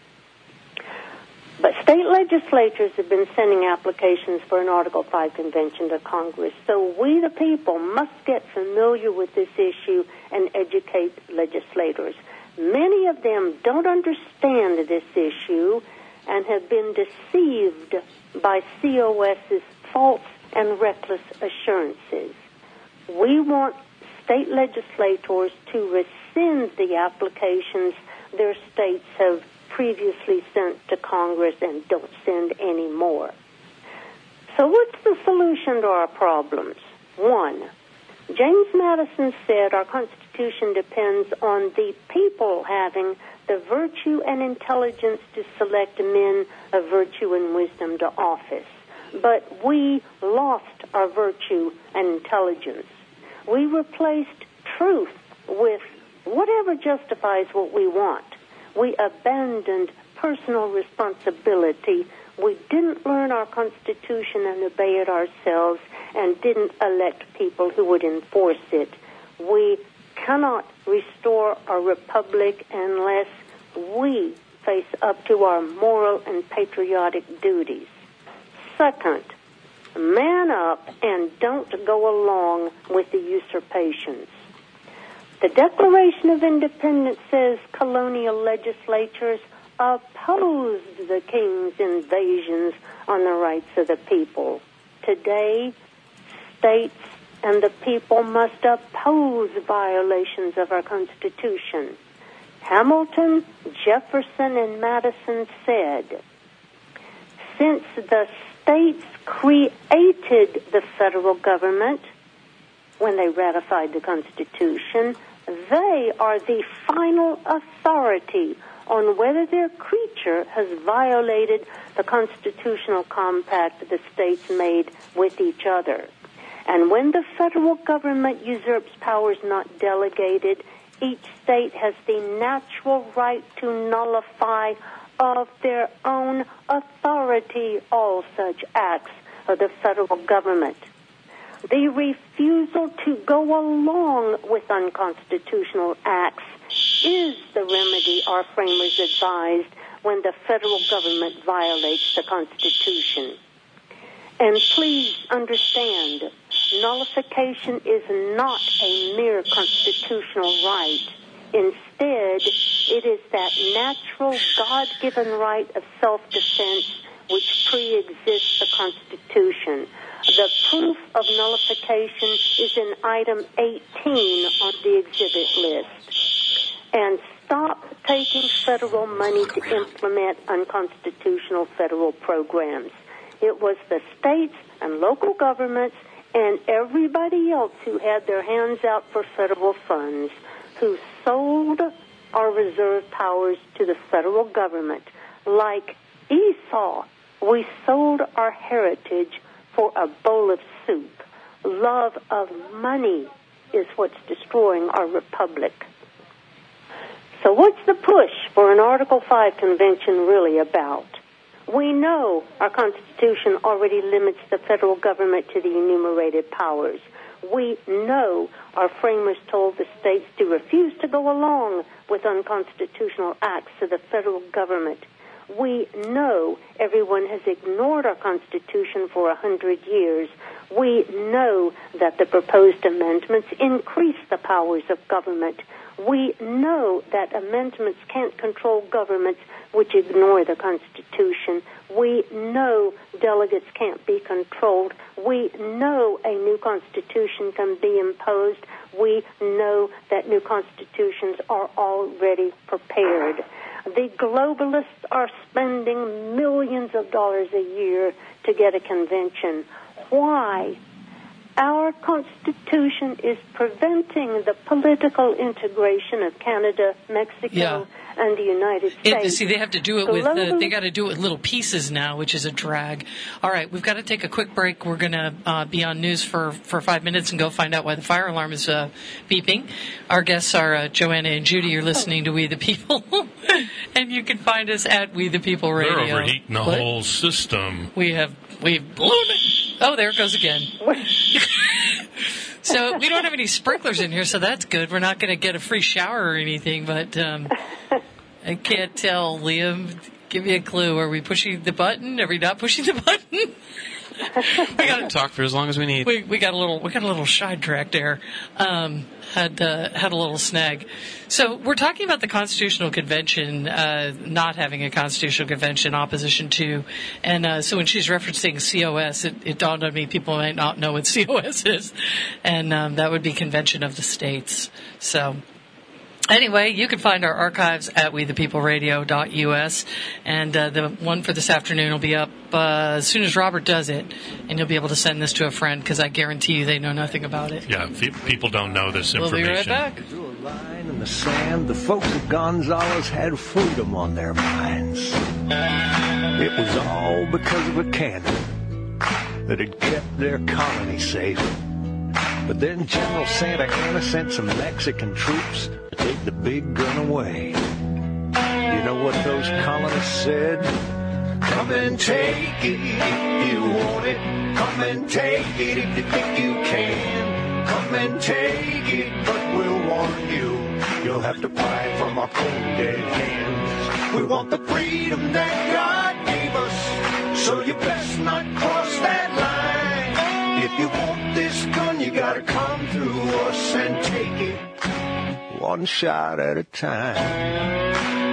[SPEAKER 3] But state legislatures have been sending applications for an Article 5 convention to Congress, so we the people must get familiar with this issue and educate legislators. Many of them don't understand this issue and have been deceived by COS's false and reckless assurances. We want state legislators to rescind the applications their states have previously sent to Congress and don't send any more. So what's the solution to our problems? 1, James Madison said our Constitution depends on the people having the virtue and intelligence to select men of virtue and wisdom to office. But we lost our virtue and intelligence. We replaced truth with whatever justifies what we want. We abandoned personal responsibility. We didn't learn our Constitution and obey it ourselves and didn't elect people who would enforce it. We cannot restore our republic unless we face up to our moral and patriotic duties. Second, man up and don't go along with the usurpations. The Declaration of Independence says colonial legislatures opposed the king's invasions on the rights of the people. Today, states and the people must oppose violations of our Constitution. Hamilton, Jefferson, and Madison said, since the states created the federal government when they ratified the Constitution, they are the final authority on whether their creature has violated the constitutional compact the states made with each other. And when the federal government usurps powers not delegated, each state has the natural right to nullify of their own authority all such acts of the federal government. The refusal to go along with unconstitutional acts is the remedy our framers advised when the federal government violates the Constitution. And please understand, nullification is not a mere constitutional right. Instead, it is that natural God-given right of self-defense which pre-exists the Constitution. The proof of nullification is in item 18 on the exhibit list. And stop taking federal money to implement unconstitutional federal programs. It was the states and local governments and everybody else who had their hands out for federal funds who sold our reserve powers to the federal government. Like Esau, we sold our heritage for a bowl of soup. Love of money is what's destroying our republic. So what's the push for an Article 5 convention really about? We know our Constitution already limits the federal government to the enumerated powers. We know our framers told the states to refuse to go along with unconstitutional acts of the federal government. We know everyone has ignored our Constitution for 100 years. We know that the proposed amendments increase the powers of government. We know that amendments can't control governments which ignore the Constitution. We know delegates can't be controlled. We know a new Constitution can be imposed. We know that new constitutions are already prepared. The globalists are spending millions of dollars a year to get a convention. Why? Our Constitution is preventing the political integration of Canada, Mexico, and the United States.
[SPEAKER 1] See, they have to do it with they got to do it with little pieces now, which is a drag. All right, we've got to take a quick break. We're going to be on news for 5 minutes and go find out why the fire alarm is beeping. Our guests are Joanna and Judy. You're listening to We the People, and you can find us at We the People Radio.
[SPEAKER 2] They're overheating the whole system.
[SPEAKER 1] We've blown it. Oh, there it goes again. So we don't have any sprinklers in here, so that's good. We're not going to get a free shower or anything, but I can't tell, Liam. Give me a clue. Are we pushing the button? Are we not pushing the button?
[SPEAKER 7] We got to talk for as long as we need.
[SPEAKER 1] We got a little sidetracked there. Had a little snag. So we're talking about the Constitutional Convention, not having a Constitutional Convention, opposition to, and so when she's referencing COS, it dawned on me people might not know what COS is, and that would be Convention of the States. So. Anyway, you can find our archives at wethepeopleradio.us, and the one for this afternoon will be up as soon as Robert does it, and you'll be able to send this to a friend, because I guarantee you they know nothing about it.
[SPEAKER 2] Yeah, people don't know this information.
[SPEAKER 1] We'll be right back.
[SPEAKER 8] Drew a line in the sand. The folks at Gonzales had freedom on their minds. It was all because of a cannon that had kept their colony safe. But then General Santa Anna sent some Mexican troops to take the big gun away. You know what those colonists said? Come and take it if you want it. Come and take it if you think you can. Come and take it, but we'll warn you. You'll have to fight from our cold dead hands. We want the freedom that God gave us, so you best not cross that line. If you want this gun, you gotta come through us and take it one shot at a time.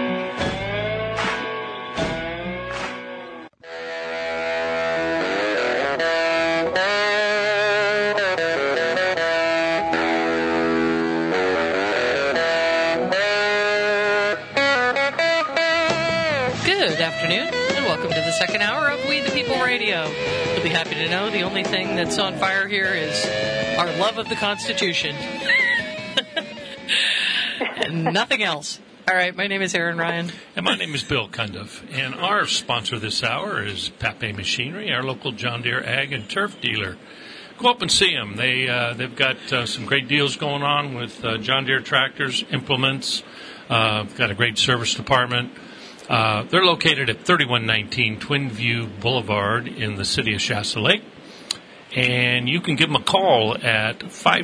[SPEAKER 1] Good afternoon, and welcome to the second hour of We the People Radio. You'll be happy to know the only thing that's on fire here is our love of the Constitution. And nothing else. All right, my name is Aaron Ryan.
[SPEAKER 2] And my name is Bill Cundiff. And our sponsor this hour is Pape Machinery, our local John Deere ag and turf dealer. Go up and see them. They've got some great deals going on with John Deere tractors, implements. Got a great service department. They're located at 3119 Twin View Boulevard in the city of Shasta Lake. And you can give them a call at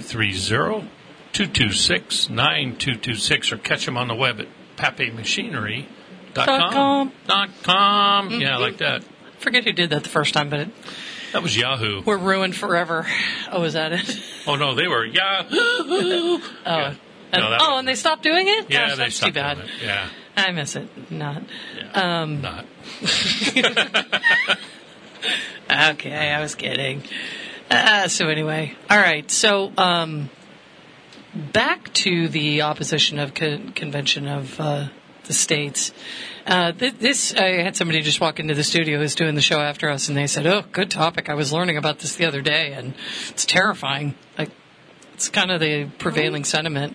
[SPEAKER 2] 530-226-9226 or catch them on the web at papemachinery.com.
[SPEAKER 1] Mm-hmm.
[SPEAKER 2] Yeah, like that.
[SPEAKER 1] Forget who did that the first time, but
[SPEAKER 2] That was Yahoo.
[SPEAKER 1] we're ruined forever. Oh, is that it?
[SPEAKER 2] Oh, no, they were Yahoo.
[SPEAKER 1] Oh,
[SPEAKER 2] Yeah.
[SPEAKER 1] and,
[SPEAKER 2] No, that was-
[SPEAKER 1] and they stopped doing it?
[SPEAKER 2] Yeah,
[SPEAKER 1] Gosh,
[SPEAKER 2] they
[SPEAKER 1] that's too
[SPEAKER 2] stopped
[SPEAKER 1] bad.
[SPEAKER 2] doing it. Yeah.
[SPEAKER 1] I miss it. Not.
[SPEAKER 2] Yeah. Not.
[SPEAKER 1] Okay, I was kidding. So anyway, all right. So back to the opposition of convention of the states. This I had somebody just walk into the studio who's doing the show after us, and they said, "Oh, good topic. I was learning about this the other day, and it's terrifying. Like it's kind of the prevailing sentiment."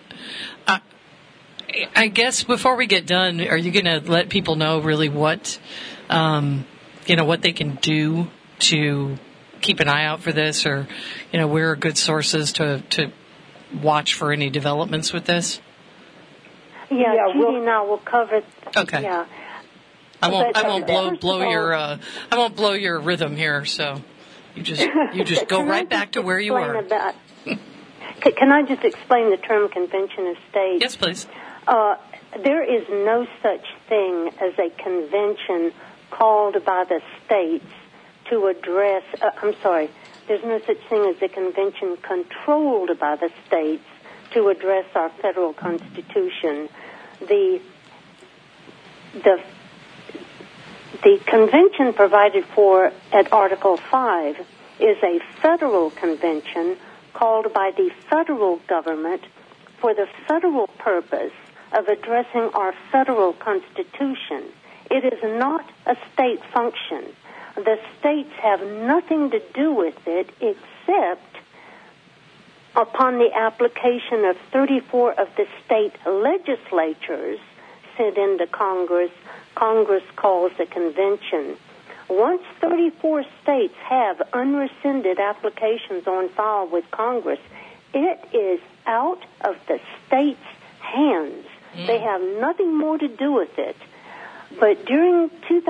[SPEAKER 1] I guess before we get done, are you going to let people know really what what they can do to keep an eye out for this, or where are good sources to watch for any developments with this?
[SPEAKER 3] Yeah, Judy and I will cover.
[SPEAKER 1] Okay.
[SPEAKER 3] Yeah.
[SPEAKER 1] I won't
[SPEAKER 3] But,
[SPEAKER 1] blow your rhythm here. So you just go right back to where you were.
[SPEAKER 3] Can I just explain the term convention of states?
[SPEAKER 1] Yes, please.
[SPEAKER 3] There is no such thing as a convention called by the states to address. There's no such thing as a convention controlled by the states to address our federal constitution. The convention provided for at Article 5 is a federal convention called by the federal government for the federal purpose of addressing our federal constitution. It is not a state function. The states have nothing to do with it except upon the application of 34 of the state legislatures sent into Congress. Congress calls a convention. Once 34 states have unrescinded applications on file with Congress, it is out of the states' hands. They have nothing more to do with it. But during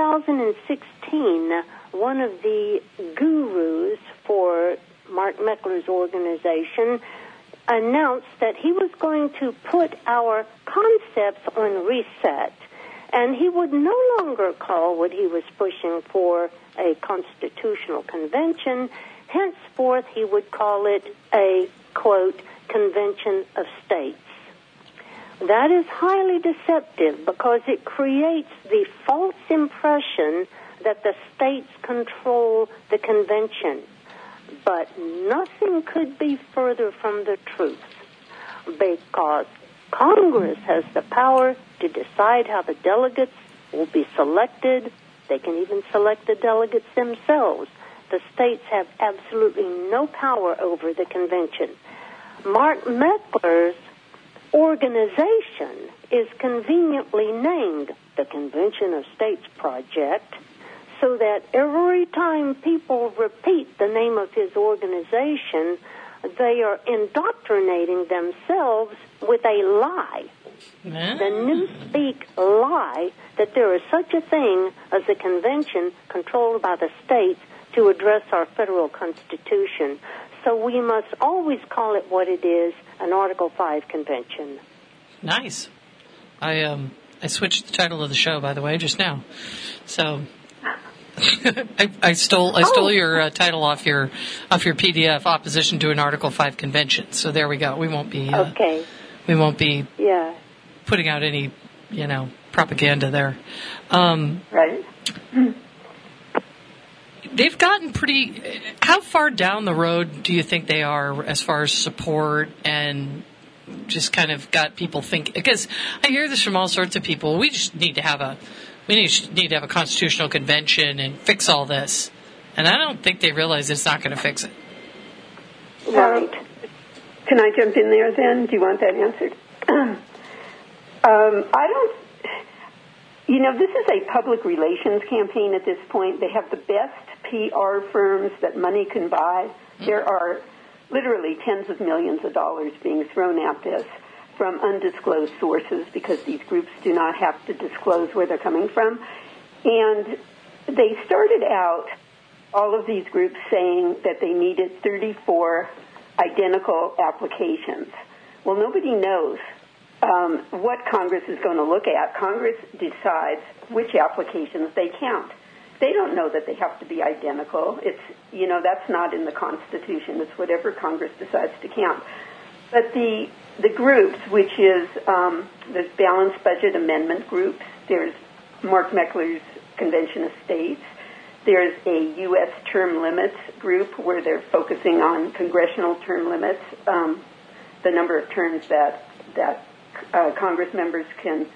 [SPEAKER 3] 2016, one of the gurus for Mark Meckler's organization announced that he was going to put our concepts on reset, and he would no longer call what he was pushing for a constitutional convention. Henceforth, he would call it a, quote, convention of states. That is highly deceptive because it creates the false impression that the states control the convention. But nothing could be further from the truth, because Congress has the power to decide how the delegates will be selected. They can even select the delegates themselves. The states have absolutely no power over the convention. Mark Meckler's organization is conveniently named the Convention of States Project, so that every time people repeat the name of his organization, they are indoctrinating themselves with a lie. The newspeak lie that there is such a thing as a convention controlled by the states to address our federal constitution. So we must always call it what it is, an Article 5 convention.
[SPEAKER 1] Nice. I switched the title of the show, by the way, just now. So I stole your title off your PDF, Opposition to an Article 5 Convention. So there we go. We won't be putting out any propaganda there.
[SPEAKER 4] Right.
[SPEAKER 1] They've gotten pretty. How far down the road do you think they are as far as support and just kind of got people thinking? Because I hear this from all sorts of people. We just need to have a constitutional convention and fix all this, and I don't think they realize it's not going to fix it.
[SPEAKER 4] Right. Can I jump in there then? Do you want that answered? I don't. This is a public relations campaign at this point. They have the best PR firms that money can buy. There are literally tens of millions of dollars being thrown at this from undisclosed sources because these groups do not have to disclose where they're coming from. And they started out, all of these groups, saying that they needed 34 identical applications. Well, nobody knows what Congress is going to look at. Congress decides which applications they count. They don't know that they have to be identical. It's, that's not in the Constitution. It's whatever Congress decides to count. But the groups, which is, there's balanced budget amendment groups, there's Mark Meckler's Convention of States, there's a U.S. term limits group where they're focusing on congressional term limits, the number of terms that Congress members can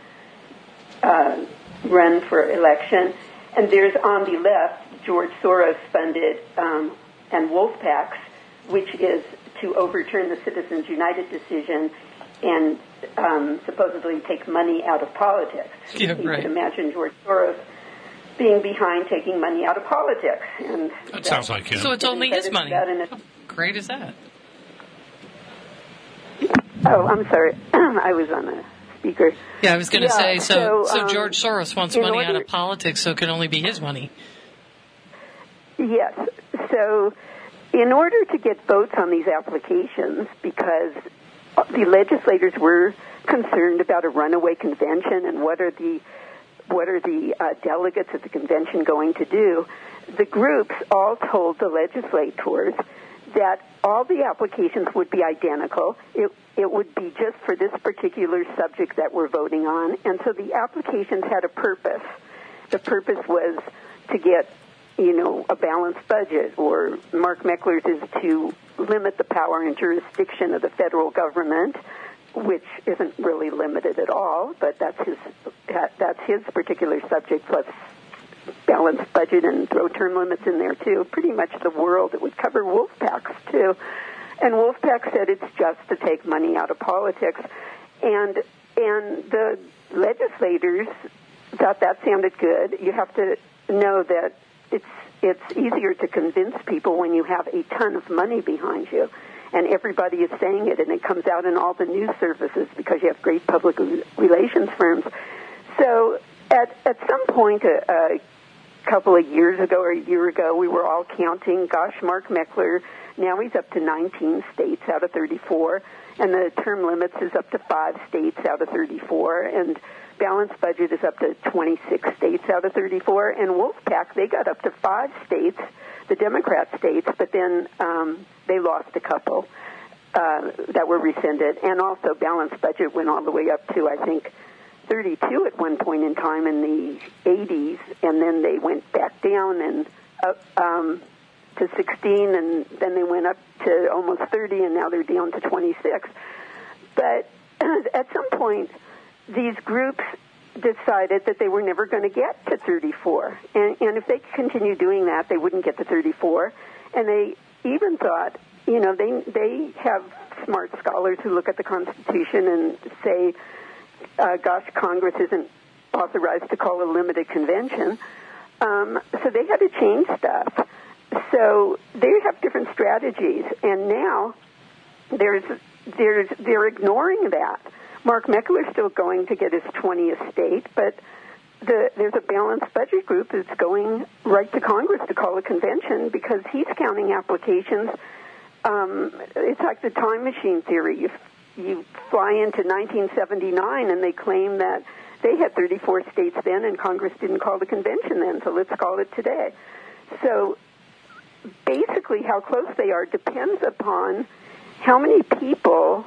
[SPEAKER 4] run for election. And there's, on the left, George Soros-funded and wolf packs, which is to overturn the Citizens United decision and supposedly take money out of politics.
[SPEAKER 1] Yeah,
[SPEAKER 4] you
[SPEAKER 1] right.
[SPEAKER 4] can imagine George Soros being behind taking money out of politics. And
[SPEAKER 2] that sounds like him.
[SPEAKER 1] So it's only his money. How great is that?
[SPEAKER 4] Oh, I'm sorry. I was on a speaker.
[SPEAKER 1] Yeah, I was going to say, so George Soros wants money out of politics, so it can only be his money.
[SPEAKER 4] Yes. So in order to get votes on these applications, because the legislators were concerned about a runaway convention and what are the delegates at the convention going to do, the groups all told the legislators that all the applications would be identical. It would be just for this particular subject that we're voting on. And so the applications had a purpose. The purpose was to get, a balanced budget, or Mark Meckler's is to limit the power and jurisdiction of the federal government, which isn't really limited at all, but that's his particular subject, plus balanced budget and throw term limits in there too. Pretty much the world. It would cover wolf packs too. And Wolfpack said it's just to take money out of politics. And the legislators thought that sounded good. You have to know that it's easier to convince people when you have a ton of money behind you. And everybody is saying it, and it comes out in all the news services because you have great public relations firms. So at some point, a couple of years ago or a year ago, we were all counting, Mark Meckler, now he's up to 19 states out of 34, and the term limits is up to 5 states out of 34, and balanced budget is up to 26 states out of 34, and Wolfpack, they got up to 5 states, the Democrat states, but then they lost a couple that were rescinded, and also balanced budget went all the way up to, I think, 32 at one point in time in the 80s, and then they went back down and up to 16, and then they went up to almost 30, and now they're down to 26. But at some point, these groups decided that they were never going to get to 34, and if they continue doing that, they wouldn't get to 34, and they even thought, they have smart scholars who look at the Constitution and say, Congress isn't authorized to call a limited convention. So they had to change stuff. So they have different strategies, and now they're ignoring that. Mark Meckler's still going to get his 20th state, but there's a balanced budget group that's going right to Congress to call a convention because he's counting applications. It's like the time machine theory. You fly into 1979, and they claim that they had 34 states then, and Congress didn't call the convention then, so let's call it today. So basically how close they are depends upon how many people,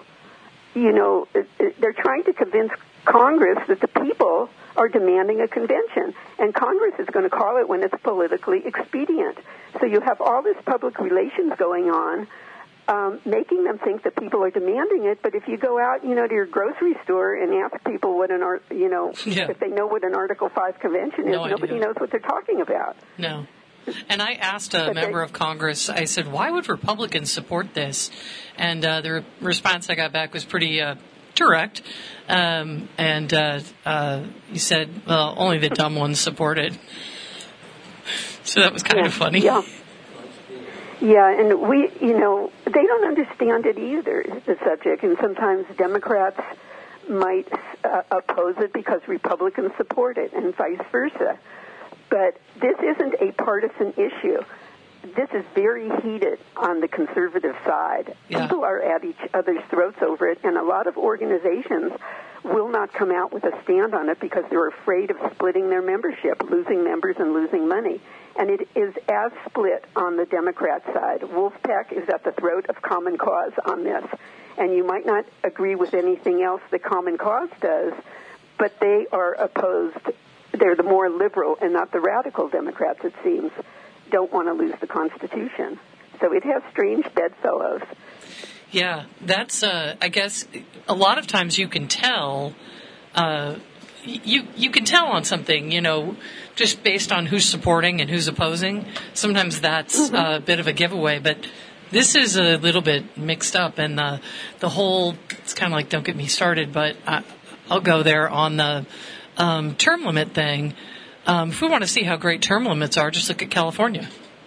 [SPEAKER 4] they're trying to convince Congress that the people are demanding a convention, and Congress is going to call it when it's politically expedient. So you have all this public relations going on, making them think that people are demanding it. But if you go out, to your grocery store and ask people what if they know what an Article 5 convention is, nobody knows what they're talking about.
[SPEAKER 1] No. And I asked a member of Congress, I said, why would Republicans support this? And the response I got back was pretty direct. And you said, well, only the dumb ones support it. So that was kind of funny.
[SPEAKER 4] Yeah. Yeah, and they don't understand it either, the subject, and sometimes Democrats might oppose it because Republicans support it, and vice versa. But this isn't a partisan issue. This is very heated on the conservative side.
[SPEAKER 1] Yeah.
[SPEAKER 4] People are at each other's throats over it, and a lot of organizations will not come out with a stand on it because they're afraid of splitting their membership, losing members and losing money. And it is as split on the Democrat side. Wolfpack is at the throat of Common Cause on this. And you might not agree with anything else that Common Cause does, but they are opposed. They're the more liberal and not the radical Democrats, it seems, don't want to lose the Constitution. So it has strange bedfellows.
[SPEAKER 1] Yeah, that's, I guess, a lot of times you can tell, you can tell on something, just based on who's supporting and who's opposing. Sometimes that's a bit of a giveaway, but this is a little bit mixed up, and the whole, it's kind of like, don't get me started, but I'll go there on the term limit thing. If we want to see how great term limits are, just look at California,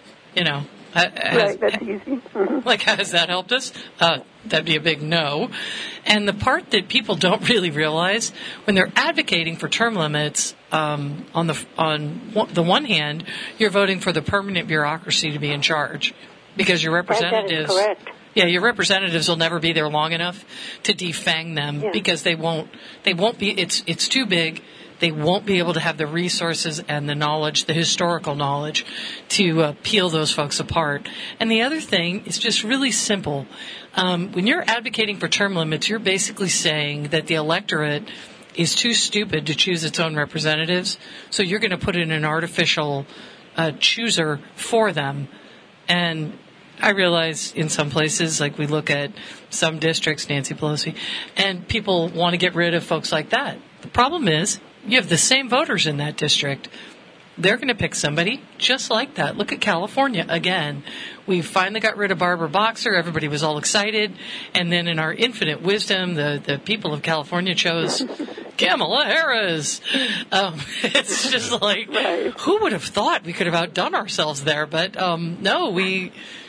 [SPEAKER 4] Right, that's easy.
[SPEAKER 1] Like, has that helped us? That'd be a big no. And the part that people don't really realize, when they're advocating for term limits, on the one hand, you're voting for the permanent bureaucracy to be in charge, because your representatives.
[SPEAKER 3] That is correct.
[SPEAKER 1] Yeah, your representatives will never be there long enough to defang them, because they won't be. It's too big. They won't be able to have the resources and the knowledge, the historical knowledge, to peel those folks apart. And the other thing is just really simple. When you're advocating for term limits, you're basically saying that the electorate is too stupid to choose its own representatives, so you're going to put in an artificial chooser for them. And I realize in some places, like we look at some districts, Nancy Pelosi, and people want to get rid of folks like that. The problem is, you have the same voters in that district. They're going to pick somebody just like that. Look at California again. We finally got rid of Barbara Boxer. Everybody was all excited. And then in our infinite wisdom, the people of California chose Kamala Harris. It's just like, who would have thought we could have outdone ourselves there? But no, we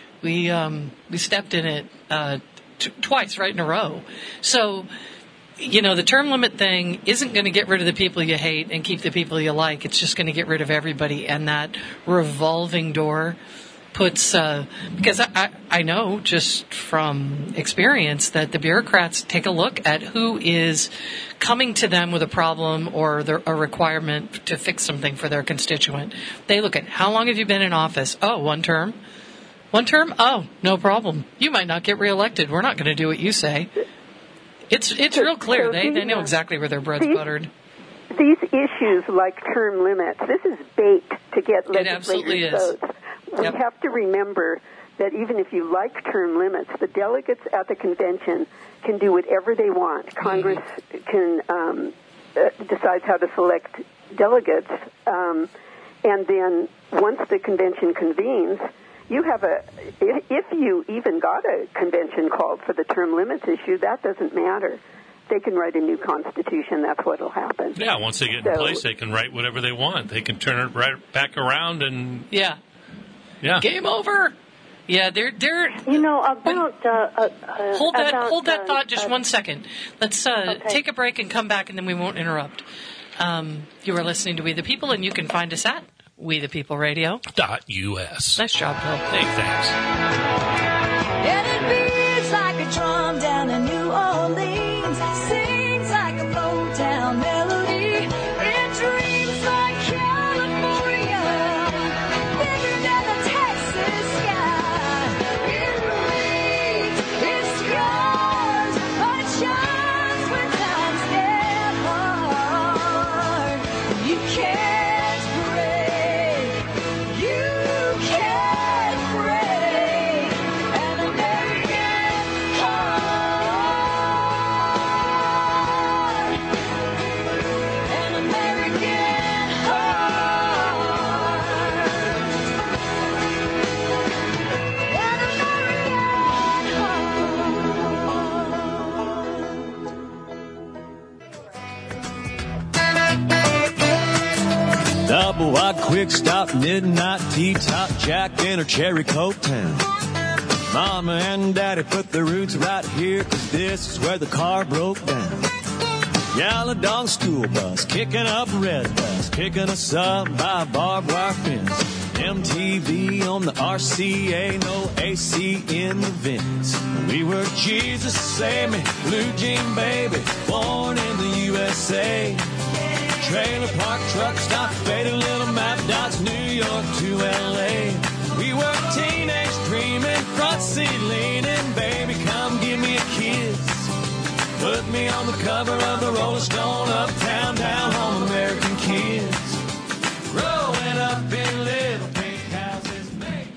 [SPEAKER 1] stepped in it twice right in a row. So, the term limit thing isn't going to get rid of the people you hate and keep the people you like. It's just going to get rid of everybody. And that revolving door puts, because I know just from experience that the bureaucrats take a look at who is coming to them with a problem or a requirement to fix something for their constituent. They look at, how long have you been in office? Oh, 1 term. 1 term? Oh, no problem. You might not get reelected. We're not going to do what you say. It's real clear. They know exactly where their bread's buttered.
[SPEAKER 4] These issues like term limits, this is bait to get
[SPEAKER 1] legislators'
[SPEAKER 4] votes. We have to remember that even if you like term limits, the delegates at the convention can do whatever they want. Congress can decide how to select delegates, and then once the convention convenes, you have if you even got a convention called for the term limits issue, that doesn't matter. They can write a new constitution. That's what will happen.
[SPEAKER 2] Yeah, once they get in place, they can write whatever they want. They can turn it right back around and...
[SPEAKER 1] Yeah. Game over. Yeah, they're... hold that thought just 1 second. Let's take a break and come back, and then we won't interrupt. You are listening to We the People, and you can find us at WeThePeopleRadio.us. Nice job, Bill.
[SPEAKER 2] Hey, thanks.
[SPEAKER 9] And it beats like a drum down in New Orleans, sings like a Motown melody, it dreams like California, bigger than the Texas sky. It rains, it scars, but it shines when times get hard. You can't
[SPEAKER 10] Double wide quick stop, midnight tea top, Jack in her cherry Coke town. Mama and Daddy put their roots right here, 'cause this is where the car broke down. Yellow dog school bus, kicking up red bus, picking us up by a barbed wire fence. MTV on the RCA, no AC in the vents. We were Jesus Save Me, blue jean baby, born in the USA. Trailer park, truck stop, faded little map dots, New York to LA. We were teenage dreaming, front seat leaning, baby come give me a kiss. Put me on the cover of the Rolling Stone, uptown, down home, American kids. Growing up in little pink houses.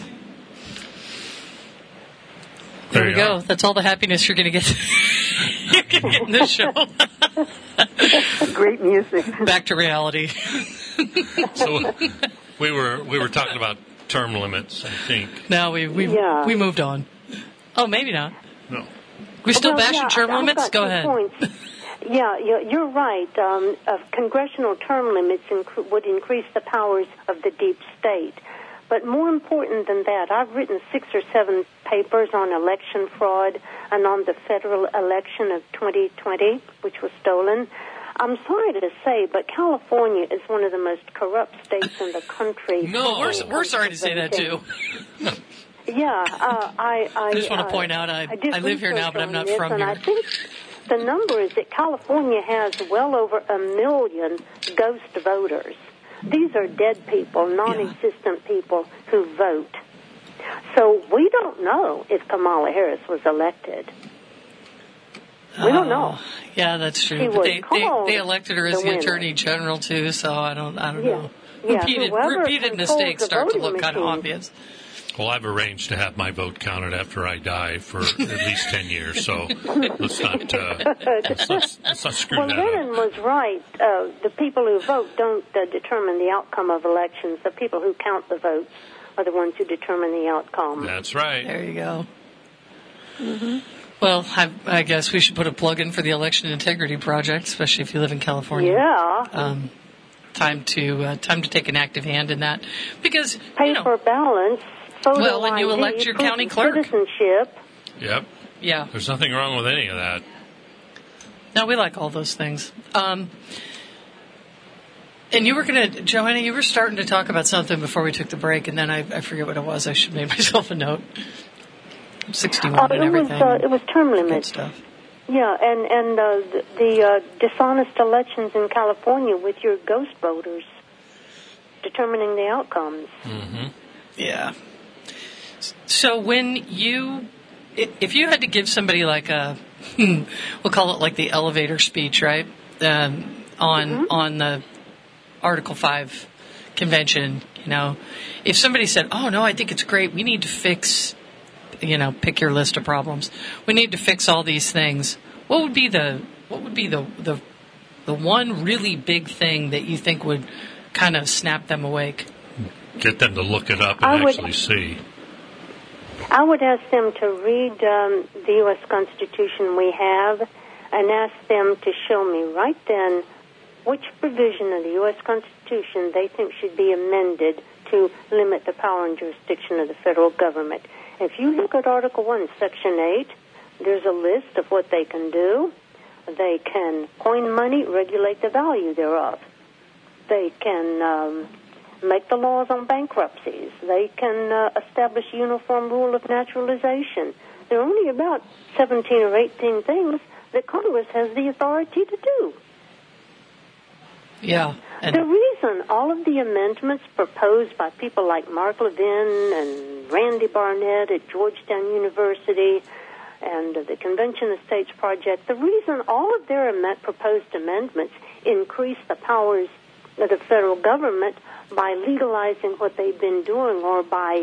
[SPEAKER 1] There we go. That's all the happiness you're going to get. You can get in this show.
[SPEAKER 4] Great music.
[SPEAKER 1] Back to reality.
[SPEAKER 2] So we were talking about term limits, I think.
[SPEAKER 1] No, we moved on. Oh, maybe not.
[SPEAKER 2] No.
[SPEAKER 1] We still bashing term
[SPEAKER 3] I've
[SPEAKER 1] limits?
[SPEAKER 3] got
[SPEAKER 1] Go
[SPEAKER 3] 2
[SPEAKER 1] ahead.
[SPEAKER 3] points. Yeah, you're right. Congressional term limits would increase the powers of the deep state. But more important than that, I've written 6 or 7 papers on election fraud and on the federal election of 2020, which was stolen. I'm sorry to say, but California is one of the most corrupt states in the country.
[SPEAKER 1] No, we're sorry to say that too.
[SPEAKER 3] Yeah, I
[SPEAKER 1] just want to point out I live here now, but I'm not from here.
[SPEAKER 3] I think the number is that California has well over 1 million ghost voters. These are dead people, non-existent people who vote. So we don't know if Kamala Harris was elected. We don't know.
[SPEAKER 1] Yeah, that's true.
[SPEAKER 3] She
[SPEAKER 1] But
[SPEAKER 3] was
[SPEAKER 1] they elected her as the
[SPEAKER 3] winner.
[SPEAKER 1] Attorney General too, so I don't know.
[SPEAKER 3] Yeah,
[SPEAKER 1] Repeated mistakes start to look kind of obvious.
[SPEAKER 2] Well, I've arranged to have my vote counted after I die for at least 10 years, so let's not screw
[SPEAKER 3] well,
[SPEAKER 2] that
[SPEAKER 3] Lennon
[SPEAKER 2] up.
[SPEAKER 3] was right. The people who vote don't determine the outcome of elections. The people who count the votes are the ones who determine the outcome.
[SPEAKER 2] That's right.
[SPEAKER 1] There you go. Mm-hmm. Well, I guess we should put a plug in for the Election Integrity Project, especially if you live in California.
[SPEAKER 3] Yeah.
[SPEAKER 1] Time to take an active hand in that, because
[SPEAKER 3] pay for balance. Photo
[SPEAKER 1] well, when you
[SPEAKER 3] ID,
[SPEAKER 1] elect your county clerk.
[SPEAKER 3] Citizenship.
[SPEAKER 2] Yep.
[SPEAKER 1] Yeah.
[SPEAKER 2] There's nothing wrong with any of that.
[SPEAKER 1] No, we like all those things. And you were Joanna, you were starting to talk about something before we took the break, and then I forget what it was. I should make myself a note. 61 and everything.
[SPEAKER 3] It was term limits.
[SPEAKER 1] Good stuff.
[SPEAKER 3] Yeah, and the dishonest elections in California with your ghost voters determining the outcomes.
[SPEAKER 2] Mm-hmm.
[SPEAKER 1] Yeah. So when if you had to give somebody like we'll call it like the elevator speech, right? On the Article 5 convention, if somebody said, "Oh no, I think it's great. We need to fix," pick your list of problems. We need to fix all these things. What would be the one really big thing that you think would kind of snap them awake?
[SPEAKER 2] Get them to look it up and actually see.
[SPEAKER 3] I would ask them to read the U.S. Constitution we have and ask them to show me right then which provision of the U.S. Constitution they think should be amended to limit the power and jurisdiction of the federal government. If you look at Article 1, Section 8, there's a list of what they can do. They can coin money, regulate the value thereof. They can make the laws on bankruptcies. They can establish a uniform rule of naturalization. There are only about 17 or 18 things that Congress has the authority to do.
[SPEAKER 1] Yeah.
[SPEAKER 3] The reason all of the amendments proposed by people like Mark Levin and Randy Barnett at Georgetown University and the Convention of States Project, the reason all of their proposed amendments increase the powers of the federal government by legalizing what they've been doing or by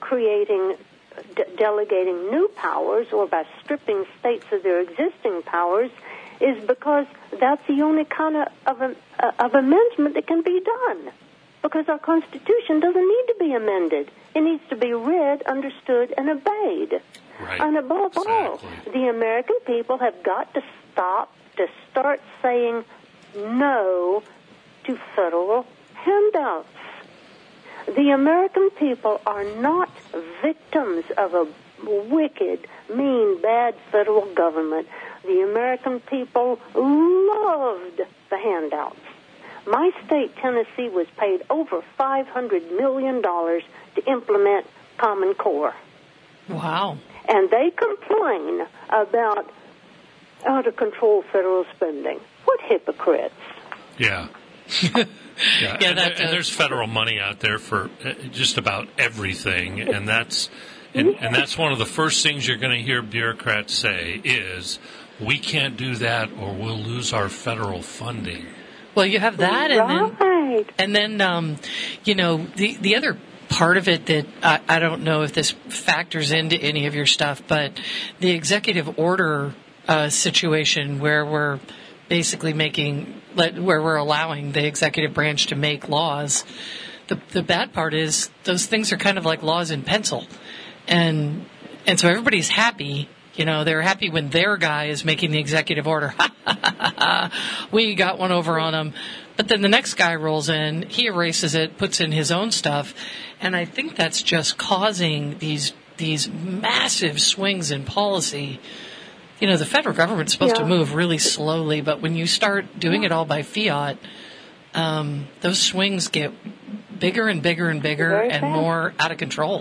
[SPEAKER 3] delegating new powers or by stripping states of their existing powers is because that's the only kind of amendment that can be done. Because our Constitution doesn't need to be amended. It needs to be read, understood, and obeyed.
[SPEAKER 2] Right.
[SPEAKER 3] And above all, the American people have got to start saying no to federal handouts. The American people are not victims of a wicked, mean, bad federal government. The American people loved the handouts. My state, Tennessee, was paid over $500 million to implement Common Core.
[SPEAKER 1] Wow.
[SPEAKER 3] And they complain about out-of-control federal spending. What hypocrites.
[SPEAKER 2] Yeah. Yeah, and there's federal money out there for just about everything, and that's one of the first things you're going to hear bureaucrats say is, we can't do that or we'll lose our federal funding.
[SPEAKER 1] Well, you have that, and then the other part of it that I don't know if this factors into any of your stuff, but the executive order situation where we're basically where we're allowing the executive branch to make laws. The bad part is those things are kind of like laws in pencil, and so everybody's happy. They're happy when their guy is making the executive order. We got one over on them. But then the next guy rolls in, he erases it, puts in his own stuff, and I think that's just causing these massive swings in policy. The federal government's supposed to move really slowly, but when you start doing it all by fiat, those swings get bigger and bigger and bigger and more out of control.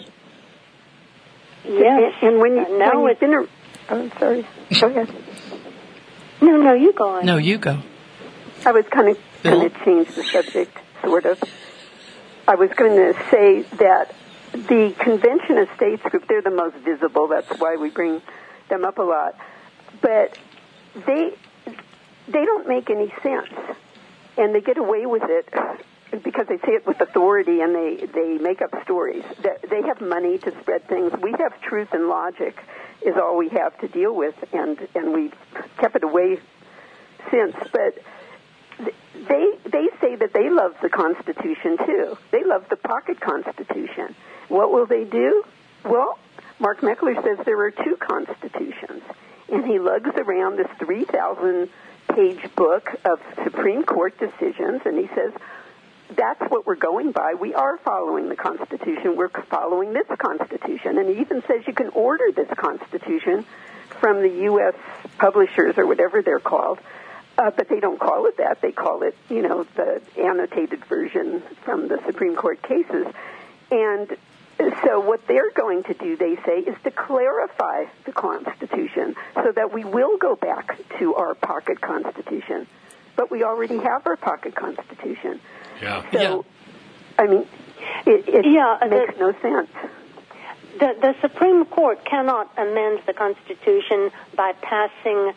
[SPEAKER 4] Yes, and I'm sorry. Go ahead.
[SPEAKER 3] No, you go on.
[SPEAKER 1] No, you go.
[SPEAKER 4] I was kind of going to change the subject, sort of. I was going to say that the Convention of States group, they're the most visible. That's why we bring them up a lot. But they don't make any sense, and they get away with it because they say it with authority, and they make up stories. They have money to spread things. We have truth and logic is all we have to deal with, and we've kept it away since. But they say that they love the Constitution, too. They love the pocket Constitution. What will they do? Well, Mark Meckler says there are two constitutions, and he lugs around this 3,000-page book of Supreme Court decisions, and he says, that's what we're going by. We are following the Constitution. We're following this Constitution. And he even says you can order this Constitution from the U.S. publishers or whatever they're called, but they don't call it that. They call it, the annotated version from the Supreme Court cases. And so what they're going to do, they say, is to clarify the Constitution so that we will go back to our pocket Constitution. But we already have our pocket Constitution.
[SPEAKER 2] Yeah.
[SPEAKER 4] So, I mean, it makes no sense.
[SPEAKER 3] The Supreme Court cannot amend the Constitution by passing,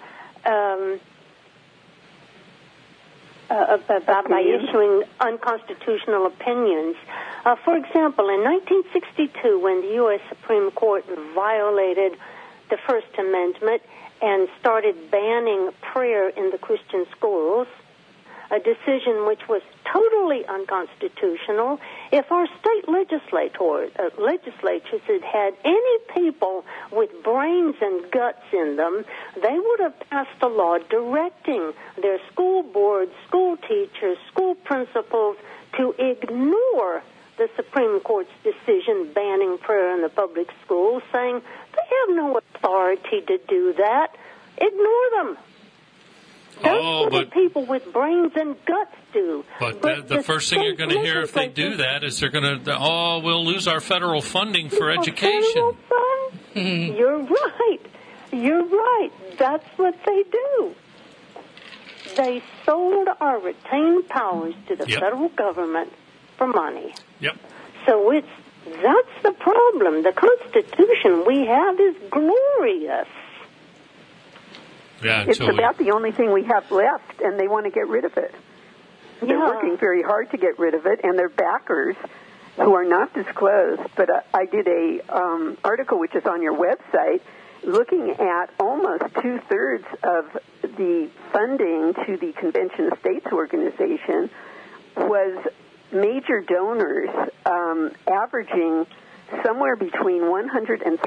[SPEAKER 3] by issuing unconstitutional opinions. For example, in 1962, when the U.S. Supreme Court violated the First Amendment and started banning prayer in the Christian schools, a decision which was totally unconstitutional, if our state legislatures had had any people with brains and guts in them, they would have passed a law directing their school boards, school teachers, school principals to ignore the Supreme Court's decision banning prayer in the public schools, saying they have no authority to do that. Ignore them. That's what people with brains and guts do.
[SPEAKER 2] But the first thing you're going to hear if they do that is they're going to, we'll lose our federal funding for education.
[SPEAKER 3] You're right. You're right. That's what they do. They sold our retained powers to the federal government for money.
[SPEAKER 2] Yep.
[SPEAKER 3] So that's the problem. The Constitution we have is glorious.
[SPEAKER 2] Yeah,
[SPEAKER 4] it's about the only thing we have left, and they want to get rid of it. They're working very hard to get rid of it, and their backers, who are not disclosed, but I did a article which is on your website, looking at almost two-thirds of the funding to the Convention of States organization was major donors averaging somewhere between $100,000 and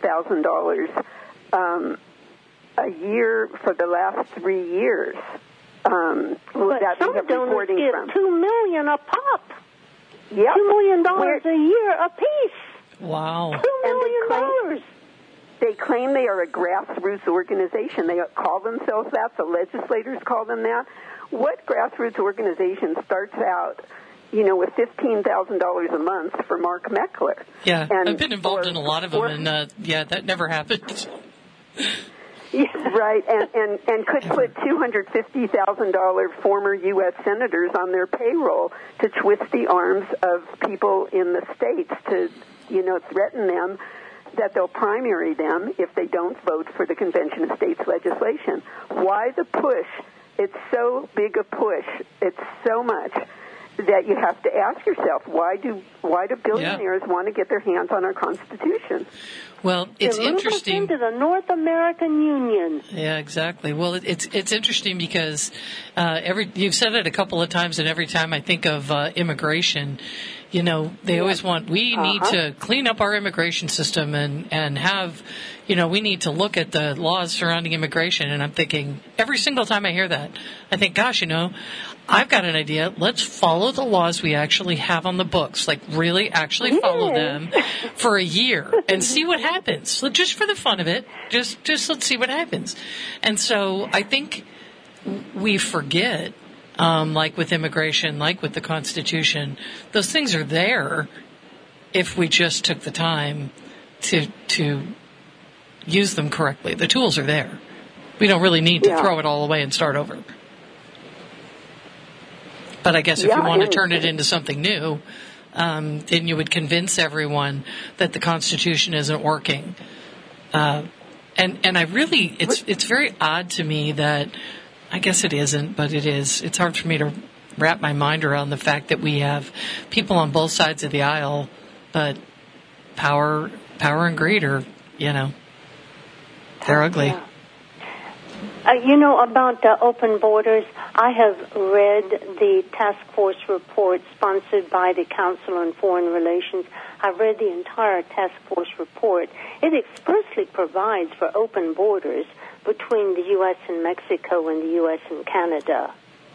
[SPEAKER 4] $300,000 a year for the last 3 years.
[SPEAKER 3] But
[SPEAKER 4] that we
[SPEAKER 3] some
[SPEAKER 4] have
[SPEAKER 3] donors
[SPEAKER 4] reporting
[SPEAKER 3] get
[SPEAKER 4] from.
[SPEAKER 3] $2 million a pop.
[SPEAKER 4] Yep.
[SPEAKER 3] $2 million a year apiece.
[SPEAKER 1] Wow.
[SPEAKER 3] $2 million.
[SPEAKER 4] They claim they are a grassroots organization. They call themselves that. The legislators call them that. What grassroots organization starts out, with $15,000 a month for Mark Meckler?
[SPEAKER 1] Yeah, I've been involved in a lot of them, and that never happened.
[SPEAKER 4] Yeah, right, and could put $250,000 former U.S. senators on their payroll to twist the arms of people in the states to, threaten them that they'll primary them if they don't vote for the Convention of States legislation. Why the push? It's so big a push. It's so much that you have to ask yourself, why do billionaires want to get their hands on our Constitution?
[SPEAKER 1] Well, it's interesting.
[SPEAKER 3] Into the North American Union.
[SPEAKER 1] Yeah, exactly. Well, it's interesting because you've said it a couple of times, and every time I think of immigration, they always want, we need to clean up our immigration system and have, we need to look at the laws surrounding immigration. And I'm thinking, every single time I hear that, I think, gosh, I've got an idea. Let's follow the laws we actually have on the books, like really actually follow them for a year and see what happens. So just for the fun of it, just let's see what happens. And so I think we forget, like with immigration, like with the Constitution, those things are there if we just took the time to use them correctly. The tools are there. We don't really need to throw it all away and start over. But I guess if you want to turn it into something new, then you would convince everyone that the Constitution isn't working. And I really, it's very odd to me that, I guess it isn't, but it is. It's hard for me to wrap my mind around the fact that we have people on both sides of the aisle, but power and greed are, they're ugly.
[SPEAKER 3] Yeah. About open borders, I have read the task force report sponsored by the Council on Foreign Relations. I've read the entire task force report. It expressly provides for open borders between the U.S. and Mexico and the U.S. and Canada.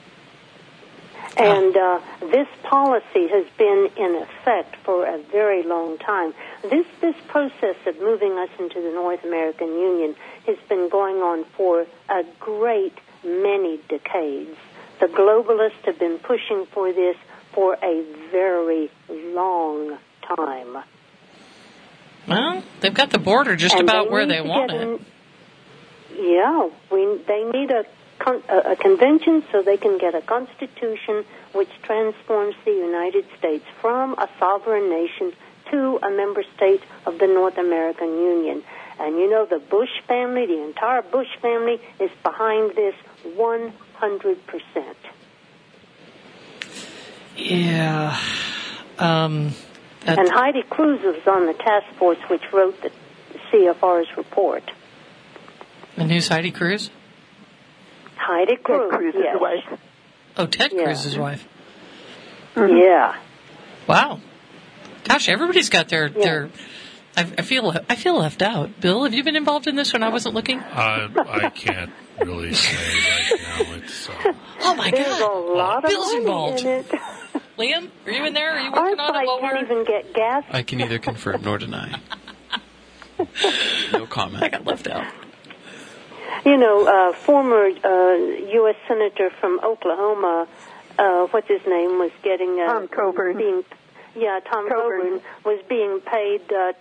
[SPEAKER 3] And this policy has been in effect for a very long time. This process of moving us into the North American Union has been going on for a great many decades. The globalists have been pushing for this for a very long time.
[SPEAKER 1] Well, they've got the border just about where they want it.
[SPEAKER 3] Yeah, they need a convention so they can get a constitution which transforms the United States from a sovereign nation to a member state of the North American Union. And the Bush family, the entire Bush family, is behind this 100%.
[SPEAKER 1] Yeah.
[SPEAKER 3] And Heidi Cruz was on the task force which wrote the CFR's report.
[SPEAKER 1] And who's Heidi Cruz?
[SPEAKER 3] Heidi Cruz,
[SPEAKER 4] Ted Cruz's wife.
[SPEAKER 1] Oh, Ted Cruz's wife.
[SPEAKER 3] Mm-hmm. Yeah.
[SPEAKER 1] Wow. Gosh, everybody's got their. I feel left out. Bill, have you been involved in this when I wasn't looking?
[SPEAKER 2] I can't really say right now. It's.
[SPEAKER 1] Oh my
[SPEAKER 3] There's
[SPEAKER 1] God!
[SPEAKER 3] A lot
[SPEAKER 1] Bill's
[SPEAKER 3] of
[SPEAKER 1] involved.
[SPEAKER 3] In it.
[SPEAKER 1] Liam, are you in there? Are you working on it?
[SPEAKER 3] Our site can't even get gas.
[SPEAKER 7] I can neither confirm nor deny. No comment.
[SPEAKER 1] I got left out.
[SPEAKER 3] Former U.S. Senator from Oklahoma, what's his name, was getting
[SPEAKER 4] Tom Coburn.
[SPEAKER 3] Tom Coburn was being paid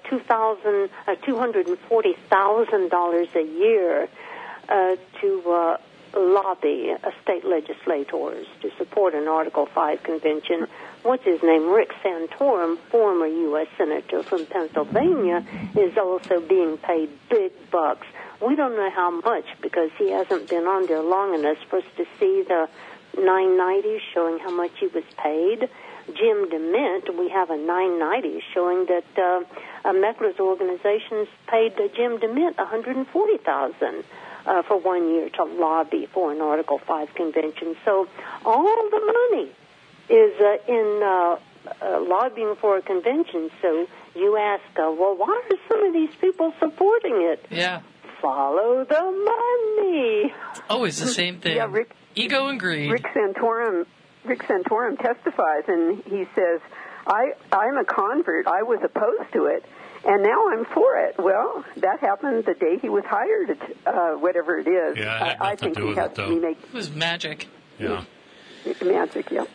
[SPEAKER 3] $240,000 a year to lobby state legislators to support an Article 5 convention. What's his name? Rick Santorum, former U.S. Senator from Pennsylvania, is also being paid big bucks. We don't know how much because he hasn't been on there long enough for us to see the 990 showing how much he was paid. Jim DeMint, we have a 990 showing that Meckler's organizations paid Jim DeMint $140,000 for 1 year to lobby for an Article 5 convention. So all the money is in lobbying for a convention. So you ask, well, why are some of these people supporting it?
[SPEAKER 1] Yeah.
[SPEAKER 3] follow the money.
[SPEAKER 1] Always the same thing.
[SPEAKER 4] Yeah,
[SPEAKER 1] Ego and greed.
[SPEAKER 4] Rick Santorum testifies, and he says, I'm a convert. I was opposed to it, and now I'm for it. Well, that happened the day he was hired, whatever it is.
[SPEAKER 2] Yeah, it had
[SPEAKER 4] I
[SPEAKER 2] nothing
[SPEAKER 4] think
[SPEAKER 2] to do
[SPEAKER 4] he
[SPEAKER 2] with
[SPEAKER 4] has
[SPEAKER 2] it,
[SPEAKER 4] to
[SPEAKER 2] though.
[SPEAKER 4] remake
[SPEAKER 1] It was magic.
[SPEAKER 2] Yeah.
[SPEAKER 4] magic, yeah.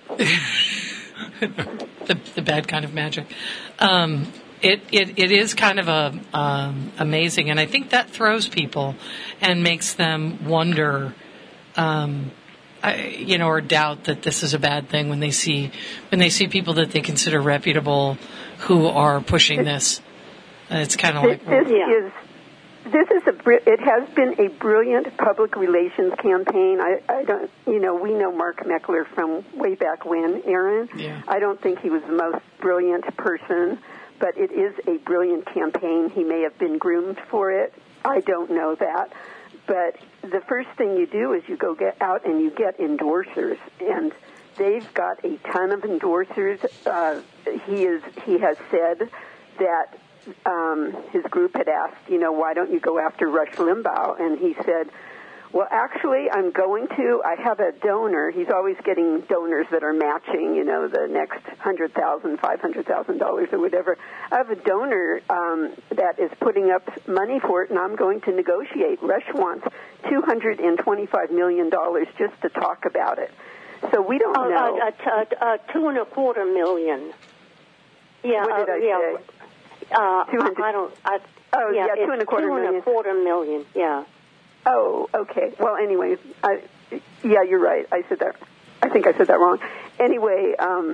[SPEAKER 1] The bad kind of magic. It is kind of amazing, and I think that throws people and makes them wonder, or doubt that this is a bad thing when they see people that they consider reputable who are pushing this. It's kind of like
[SPEAKER 4] it has been a brilliant public relations campaign. I don't, we know Mark Meckler from way back when, Aaron.
[SPEAKER 1] Yeah.
[SPEAKER 4] I don't think he was the most brilliant person, but it is a brilliant campaign. He may have been groomed for it. I don't know that. But the first thing you do is you go get out and you get endorsers, and they've got a ton of endorsers. He has said that his group had asked, why don't you go after Rush Limbaugh? And he said, well, actually, I'm going to. I have a donor. He's always getting donors that are matching, the next $100,000, $500,000 or whatever. I have a donor that is putting up money for it, and I'm going to negotiate. Rush wants $225 million just to talk about it. So we don't know.
[SPEAKER 3] $2.25 million. Yeah.
[SPEAKER 4] What did I say?
[SPEAKER 3] 200. I don't. $2.25 million. Yeah.
[SPEAKER 4] Oh, okay. Well, anyway, yeah, you're right. I said that. I think I said that wrong. Anyway,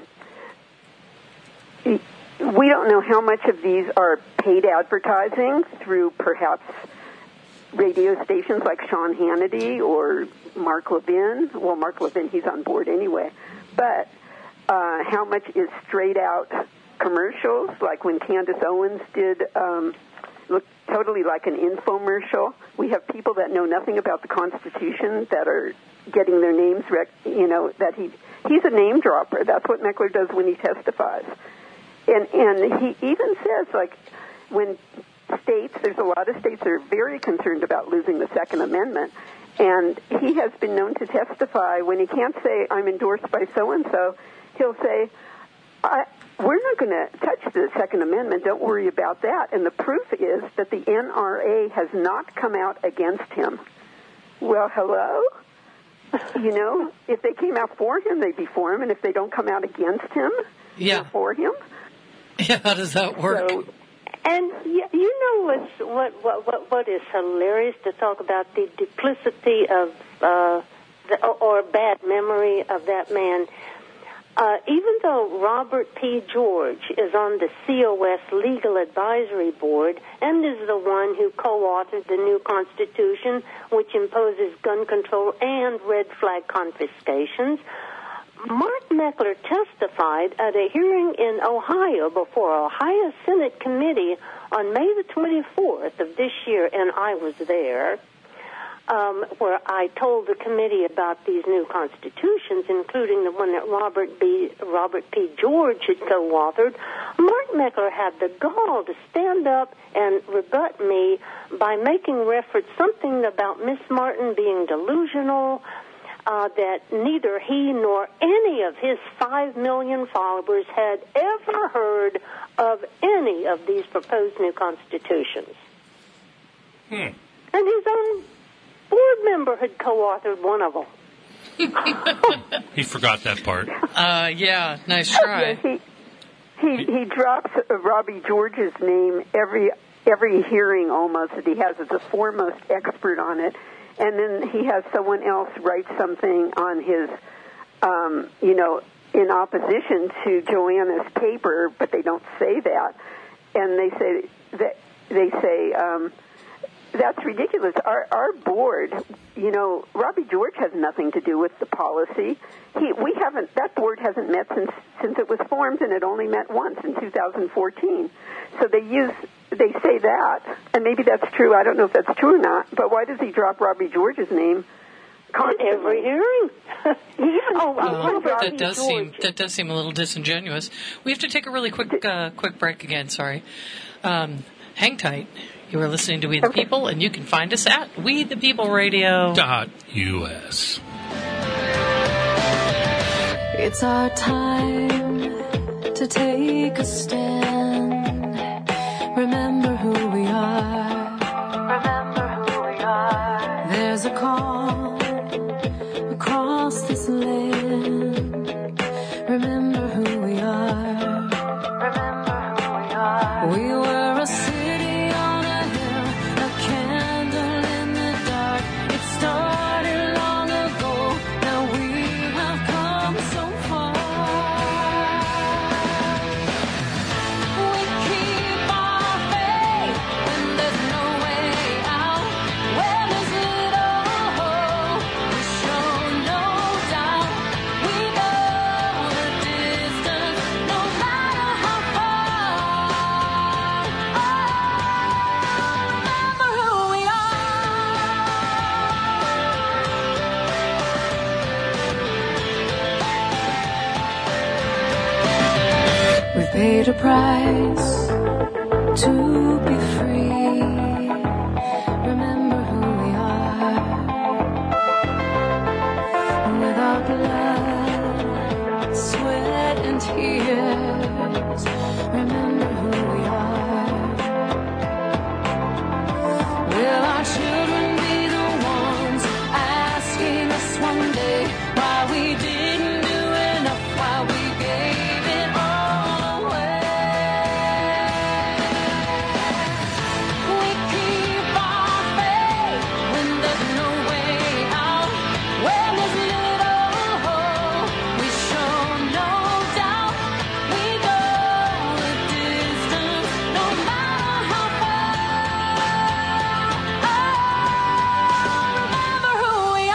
[SPEAKER 4] we don't know how much of these are paid advertising through perhaps radio stations like Sean Hannity or Mark Levin. Well, Mark Levin, he's on board anyway. But how much is straight out commercials, like when Candace Owens did look totally like an infomercial. We have people that know nothing about the Constitution that are getting their names, that he's a name dropper. That's what Meckler does when he testifies. And he even says, like, when there's a lot of states that are very concerned about losing the Second Amendment, and he has been known to testify when he can't say, I'm endorsed by so-and-so, he'll say, we're not going to touch the Second Amendment. Don't worry about that. And the proof is that the NRA has not come out against him. Well, hello? If they came out for him, they'd be for him. And if they don't come out against him, they're for him.
[SPEAKER 1] Yeah, how does that work?
[SPEAKER 3] So, and what is hilarious to talk about the duplicity of or bad memory of that man. Even though Robert P. George is on the COS Legal Advisory Board and is the one who co-authored the new Constitution, which imposes gun control and red flag confiscations, Mark Meckler testified at a hearing in Ohio before Ohio Senate Committee on May the 24th of this year, and I was there, where I told the committee about these new constitutions, including the one that Robert P. George had co-authored. Mark Meckler had the gall to stand up and rebut me by making reference something about Miss Martin being delusional, that neither he nor any of his 5 million followers had ever heard of any of these proposed new constitutions. And his own board member had co-authored one of them.
[SPEAKER 2] He forgot that part.
[SPEAKER 1] Yeah, nice try.
[SPEAKER 4] He drops Robbie George's name every hearing almost that he has as a foremost expert on it, and then he has someone else write something on his, in opposition to Joanna's paper, but they don't say that, and they say that's ridiculous. Our board, Robbie George has nothing to do with the policy. That board hasn't met since it was formed, and it only met once in 2014. So they say that, and maybe that's true. I don't know if that's true or not. But why does he drop Robbie George's name constantly?
[SPEAKER 3] Every hearing.
[SPEAKER 1] That does seem a little disingenuous. We have to take a really quick break again. Sorry. Hang tight. You are listening to We the People, and you can find us at WeThePeopleRadio.us.
[SPEAKER 9] It's our time to take a stand. Remember who we are. Remember who we are. There's a call across this land. Remember who we are. Remember who we are. We were a city on a hill, a candle in the dark. It started long ago. Now we have come so far. We keep our faith when there's no way out. Where there's little hope, we show no doubt. We go the distance, no matter how far. Remember who we are. We've paid a price to be free. Remember who we are. With our blood, sweat, and tears. Remember who we are. Will our children be the ones asking us one day why we didn't do enough, why we gave it all away? We keep our faith when there's no way out. When there's little hope, we show no doubt. We go the distance, no matter how far. Remember who we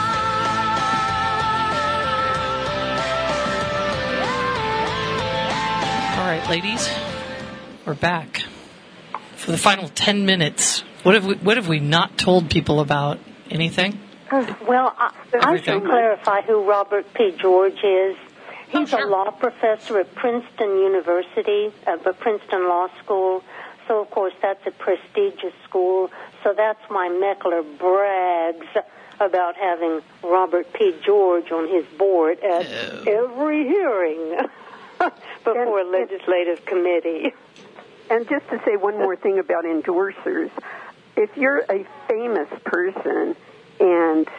[SPEAKER 1] All right, ladies, we're back for the final 10 minutes. What have we not told people about? Anything?
[SPEAKER 3] Well, I
[SPEAKER 1] Everything.
[SPEAKER 3] should clarify who Robert P. George is. He's
[SPEAKER 1] sure.
[SPEAKER 3] a law professor at Princeton University, Princeton Law School. So, of course, that's a prestigious school. So that's why Meckler brags about having Robert P. George on his board at every hearing before a legislative committee.
[SPEAKER 4] And just to say one more thing about endorsers, if you're a famous person and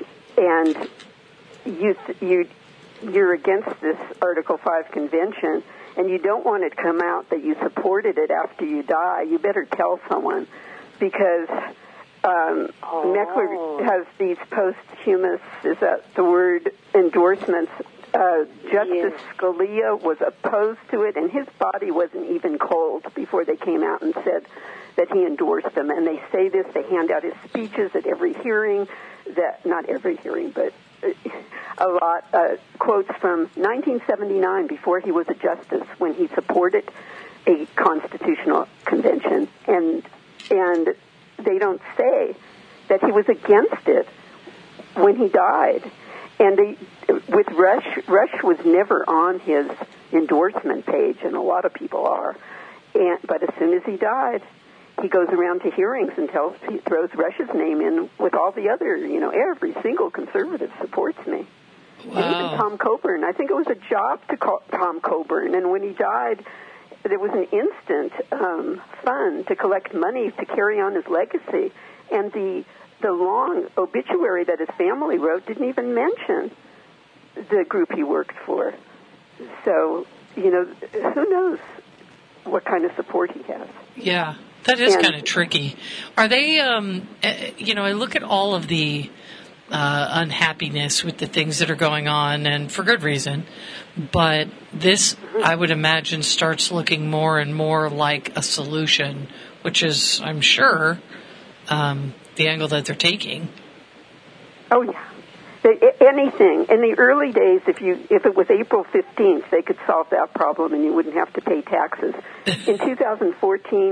[SPEAKER 4] you're against this Article 5 convention and you don't want it to come out that you supported it after you die, you better tell someone, because Meckler has these posthumous, is that the word, endorsements. Justice Scalia was opposed to it, and his body wasn't even cold before they came out and said that he endorsed them. And they say this, they hand out his speeches at every hearing, that not every hearing, but a lot, quotes from 1979 before he was a justice when he supported a constitutional convention. And they don't say that he was against it when he died. And with Rush was never on his endorsement page, and a lot of people are. But as soon as he died, he goes around to hearings and he throws Rush's name in with all the other, every single conservative supports me.
[SPEAKER 1] Wow.
[SPEAKER 4] And even Tom Coburn. I think it was a job to call Tom Coburn, and when he died, there was an instant fund to collect money to carry on his legacy, and the long obituary that his family wrote didn't even mention the group he worked for. So, who knows what kind of support he has.
[SPEAKER 1] Yeah, that is kind of tricky. Are they, I look at all of the unhappiness with the things that are going on, and for good reason, but this, I would imagine, starts looking more and more like a solution, which is, I'm sure, the angle that they're taking.
[SPEAKER 4] Oh, yeah. Anything. In the early days, if it was April 15th, they could solve that problem and you wouldn't have to pay taxes. In 2014,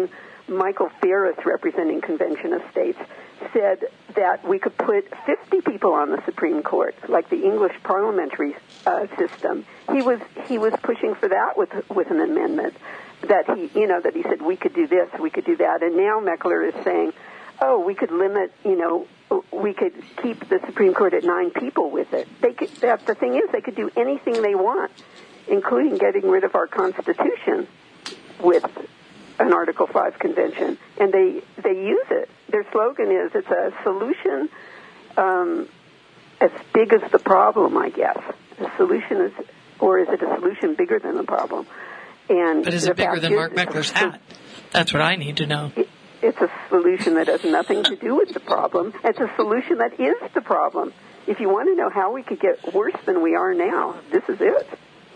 [SPEAKER 4] Michael Ferris, representing Convention of States, said that we could put 50 people on the Supreme Court, like the English parliamentary system. He was pushing for that with an amendment that he said we could do this, we could do that, and now Meckler is saying, oh, we could limit, we could keep the Supreme Court at 9 people with it. The thing is, they could do anything they want, including getting rid of our Constitution with an Article 5 convention, and they use it. Their slogan is, it's a solution as big as the problem, I guess. The solution is, or is it a solution bigger than the problem?
[SPEAKER 1] But is it bigger than Mark Meckler's hat? That's what I need to know.
[SPEAKER 4] It's a solution that has nothing to do with the problem. It's a solution that is the problem. If you want to know how we could get worse than we are now, this is it.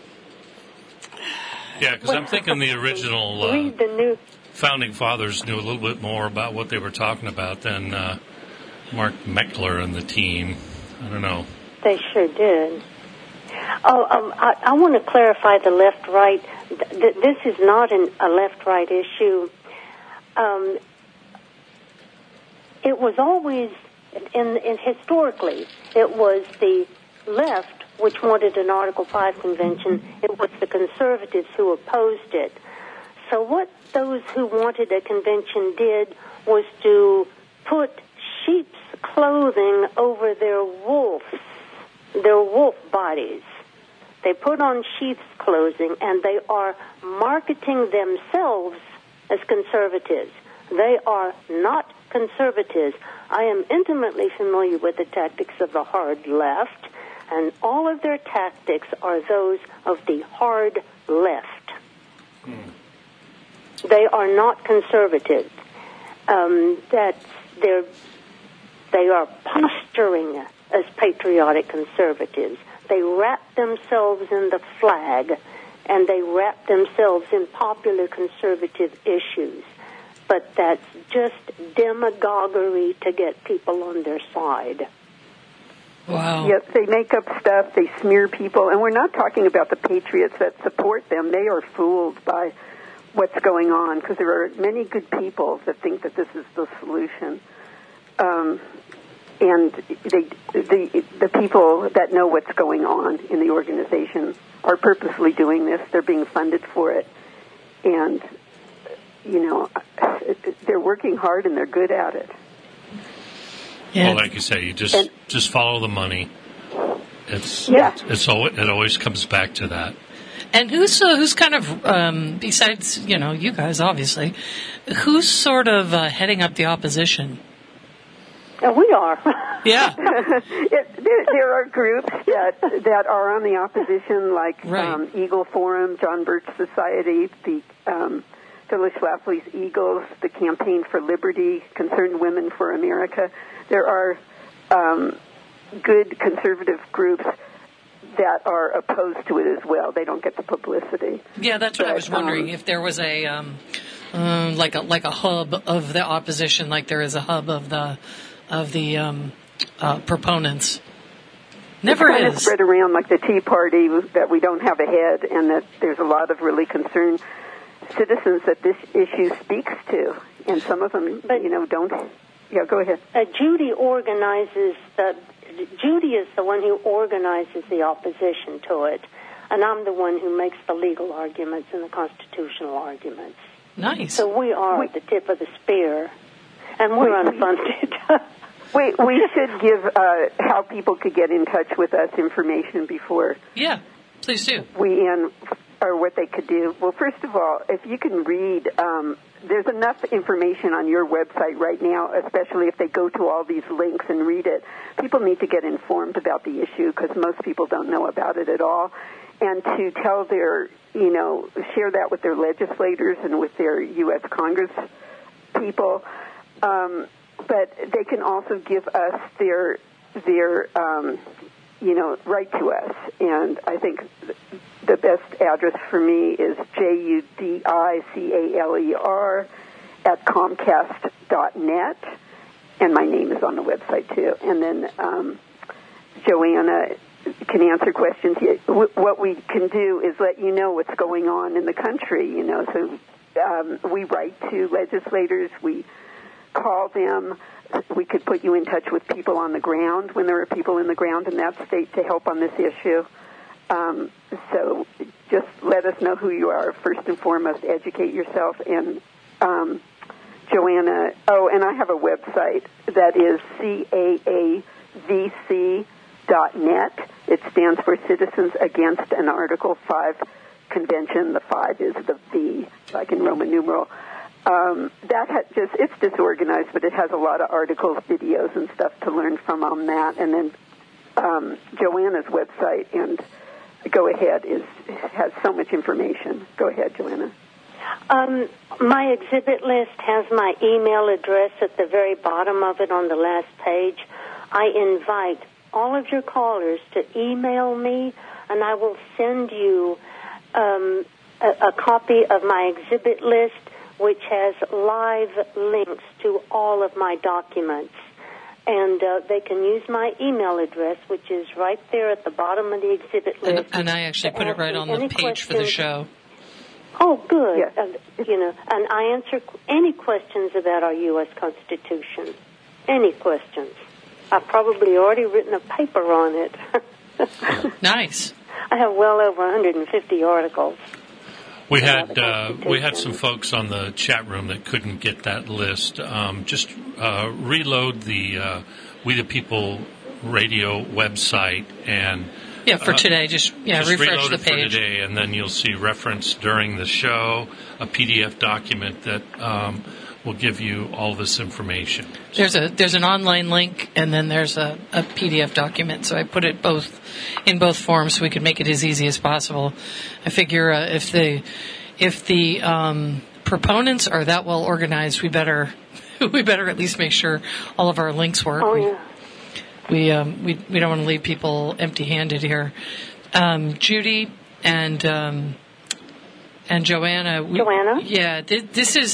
[SPEAKER 2] Yeah, because I'm thinking the original Founding Fathers knew a little bit more about what they were talking about than Mark Meckler and the team. I don't know.
[SPEAKER 3] They sure did. I want to clarify the left-right. This is not a left-right issue. It was always, historically, it was the left which wanted an Article 5 convention. It was the conservatives who opposed it. So what those who wanted a convention did was to put sheep's clothing over their wolf bodies. They put on sheep's clothing, and they are marketing themselves as conservatives. They are not conservatives. I am intimately familiar with the tactics of the hard left, and all of their tactics are those of the hard left. They are not conservatives. They are posturing as patriotic conservatives. They wrap themselves in the flag, and they wrap themselves in popular conservative issues. But that's just demagoguery to get people on their side.
[SPEAKER 1] Wow.
[SPEAKER 4] Yes, they make up stuff, they smear people, and we're not talking about the patriots that support them. They are fooled by what's going on, because there are many good people that think that this is the solution. And the people that know what's going on in the organization are purposely doing this. They're being funded for it. And, they're working hard and they're good at it.
[SPEAKER 2] Yeah. Well, like you say, you just follow the money. It always comes back to that.
[SPEAKER 1] And who's kind of, besides, you guys, obviously, who's sort of heading up the opposition?
[SPEAKER 3] We are.
[SPEAKER 1] Yeah.
[SPEAKER 4] There are groups that are on the opposition, like
[SPEAKER 1] right.
[SPEAKER 4] Eagle Forum, John Birch Society, the Phyllis Schlafly's Eagles, the Campaign for Liberty, Concerned Women for America. There are good conservative groups that are opposed to it as well. They don't get the publicity.
[SPEAKER 1] Yeah, that's what I was wondering. If there was a like a hub of the opposition, like there is a hub of the proponents. Never
[SPEAKER 4] it's kind
[SPEAKER 1] is
[SPEAKER 4] of spread around like the Tea Party, that we don't have a head, and that there's a lot of really concerned citizens that this issue speaks to, and some of them, don't. Yeah, go ahead.
[SPEAKER 3] Judy is the one who organizes the opposition to it, and I'm the one who makes the legal arguments and the constitutional arguments.
[SPEAKER 1] Nice.
[SPEAKER 3] So we are the tip of the spear, and we're unfunded.
[SPEAKER 4] We should give how people could get in touch with us information before.
[SPEAKER 1] Yeah, please do.
[SPEAKER 4] Or what they could do. Well, first of all, if you can read, there's enough information on your website right now, especially if they go to all these links and read it. People need to get informed about the issue because most people don't know about it at all. And to tell share that with their legislators and with their U.S. Congress people. But they can also give us their write to us. And I think the best address for me is judicaler@comcast.net, and my name is on the website too. And then Joanna can answer questions. What we can do is let you know what's going on in the country, so we write to legislators. We call them. We could put you in touch with people on the ground when there are people in the ground in that state to help on this issue. So just let us know who you are. First and foremost, educate yourself. And Joanna, and I have a website that is caavc.net. It stands for Citizens Against an Article 5 Convention. The 5 is the V, like in Roman numeral. It's disorganized, but it has a lot of articles, videos, and stuff to learn from on that. And then Joanna's website, and Go Ahead, has so much information. Go ahead, Joanna.
[SPEAKER 3] My exhibit list has my email address at the very bottom of it on the last page. I invite all of your callers to email me, and I will send you a copy of my exhibit list, which has live links to all of my documents. And they can use my email address, which is right there at the bottom of the exhibit list.
[SPEAKER 1] And I actually put it right on the page for the show.
[SPEAKER 3] Oh, good.
[SPEAKER 4] Yes.
[SPEAKER 3] And I answer any questions about our U.S. Constitution. Any questions. I've probably already written a paper on it.
[SPEAKER 1] Nice.
[SPEAKER 3] I have well over 150 articles.
[SPEAKER 2] We had some folks on the chat room that couldn't get that list. Just reload the We the People radio website and
[SPEAKER 1] for today. Just refresh
[SPEAKER 2] reload
[SPEAKER 1] the
[SPEAKER 2] it
[SPEAKER 1] page
[SPEAKER 2] for today, and then you'll see reference during the show, a PDF document that will give you all this information.
[SPEAKER 1] There's an online link, and then there's a PDF document. So I put it in both forms so we could make it as easy as possible. I figure if the proponents are that well organized, we better at least make sure all of our links work.
[SPEAKER 3] Oh, yeah.
[SPEAKER 1] We don't want to leave people empty-handed here. Judy and Joanna. Yeah, this is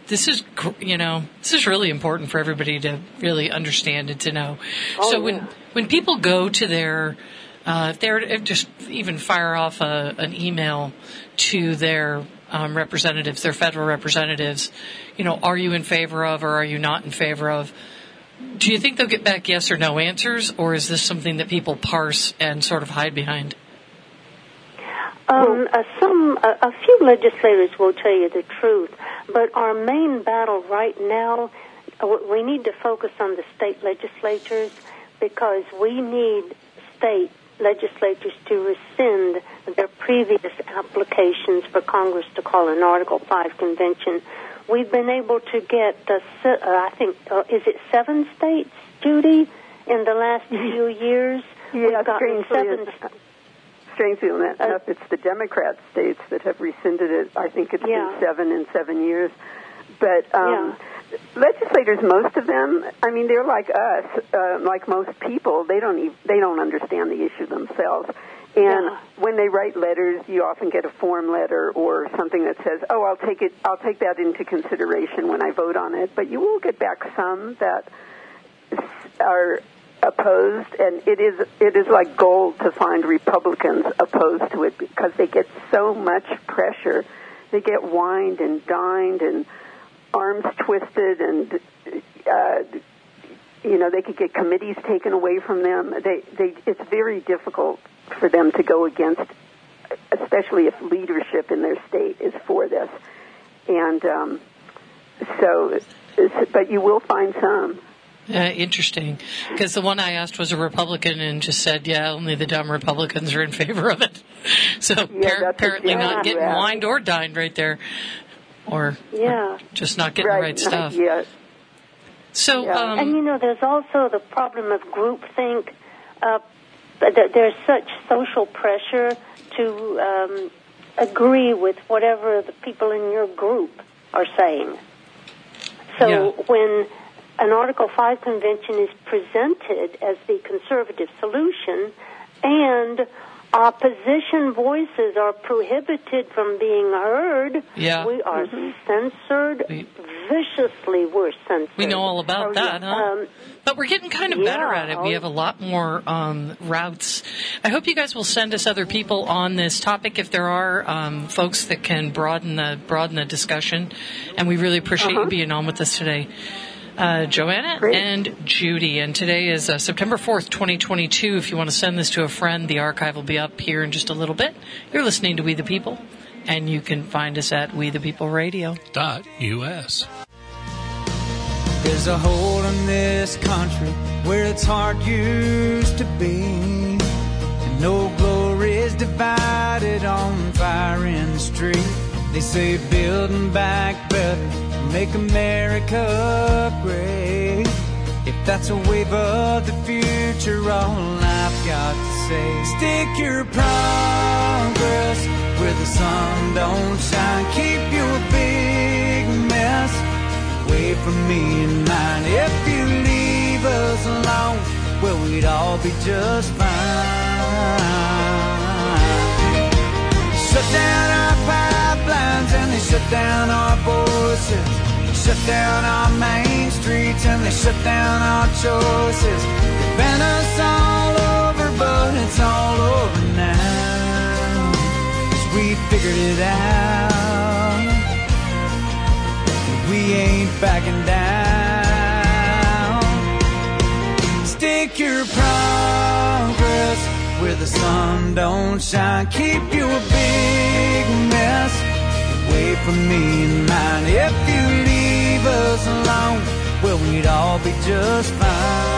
[SPEAKER 1] really important for everybody to really understand and to know.
[SPEAKER 3] Oh,
[SPEAKER 1] so when people go to their, if they're just even fire off an email to their representatives, their federal representatives, are you in favor of or are you not in favor of? Do you think they'll get back yes or no answers, or is this something that people parse and sort of hide behind?
[SPEAKER 3] A few legislators will tell you the truth, but our main battle right now, we need to focus on the state legislatures because we need state legislatures to rescind their previous applications for Congress to call an Article 5 convention. We've been able to get, is it 7 states, Judy, in the last few years?
[SPEAKER 4] Yeah, strangely enough, it's the Democrat states that have rescinded it. I think it's been 7 in 7 years. But legislators, most of them, they're like us, like most people. They don't understand the issue themselves. And when they write letters, you often get a form letter or something that says, "Oh, I'll take that into consideration when I vote on it." But you will get back some that are opposed, and it is like gold to find Republicans opposed to it because they get so much pressure. They get wined and dined and arms twisted, and they could get committees taken away from them. It's very difficult for them to go against, especially if leadership in their state is for this. And but you will find some.
[SPEAKER 1] Interesting, because the one I asked was a Republican and just said, only the dumb Republicans are in favor of it. So apparently not getting wined or dined right there, or just not getting the right stuff.
[SPEAKER 4] Yeah.
[SPEAKER 1] So,
[SPEAKER 3] and there's also the problem of groupthink. There's such social pressure to agree with whatever the people in your group are saying. So when an Article 5 convention is presented as the conservative solution, and opposition voices are prohibited from being heard.
[SPEAKER 1] Yeah.
[SPEAKER 3] We are censored. Viciously, we're censored.
[SPEAKER 1] We know all about that, huh? But we're getting kind of better at it. We have a lot more routes. I hope you guys will send us other people on this topic if there are folks that can broaden the discussion. And we really appreciate you being on with us today. Joanna and Judy. And today is September 4th, 2022. If you want to send this to a friend, the archive will be up here in just a little bit. You're listening to We the People, and you can find us at WeThePeopleRadio.us.
[SPEAKER 5] There's a hole in this country where its heart used to be, and no glory is divided on fire in the street. They say building back better, make America great. If that's a wave of the future, all I've got to say, stick your progress where the sun don't shine. Keep your big mess away from me and mine. If you leave us alone, well, we'd all be just fine. Shut down our pipelines and they shut down our voices. Shut down our main streets and they shut down our choices. They ban us all over, but it's all over now, 'cause we figured it out. We ain't backing down. Stick your progress where the sun don't shine. Keep your big mess away from me and mine. If you leave us alone, well, we'd all be just fine.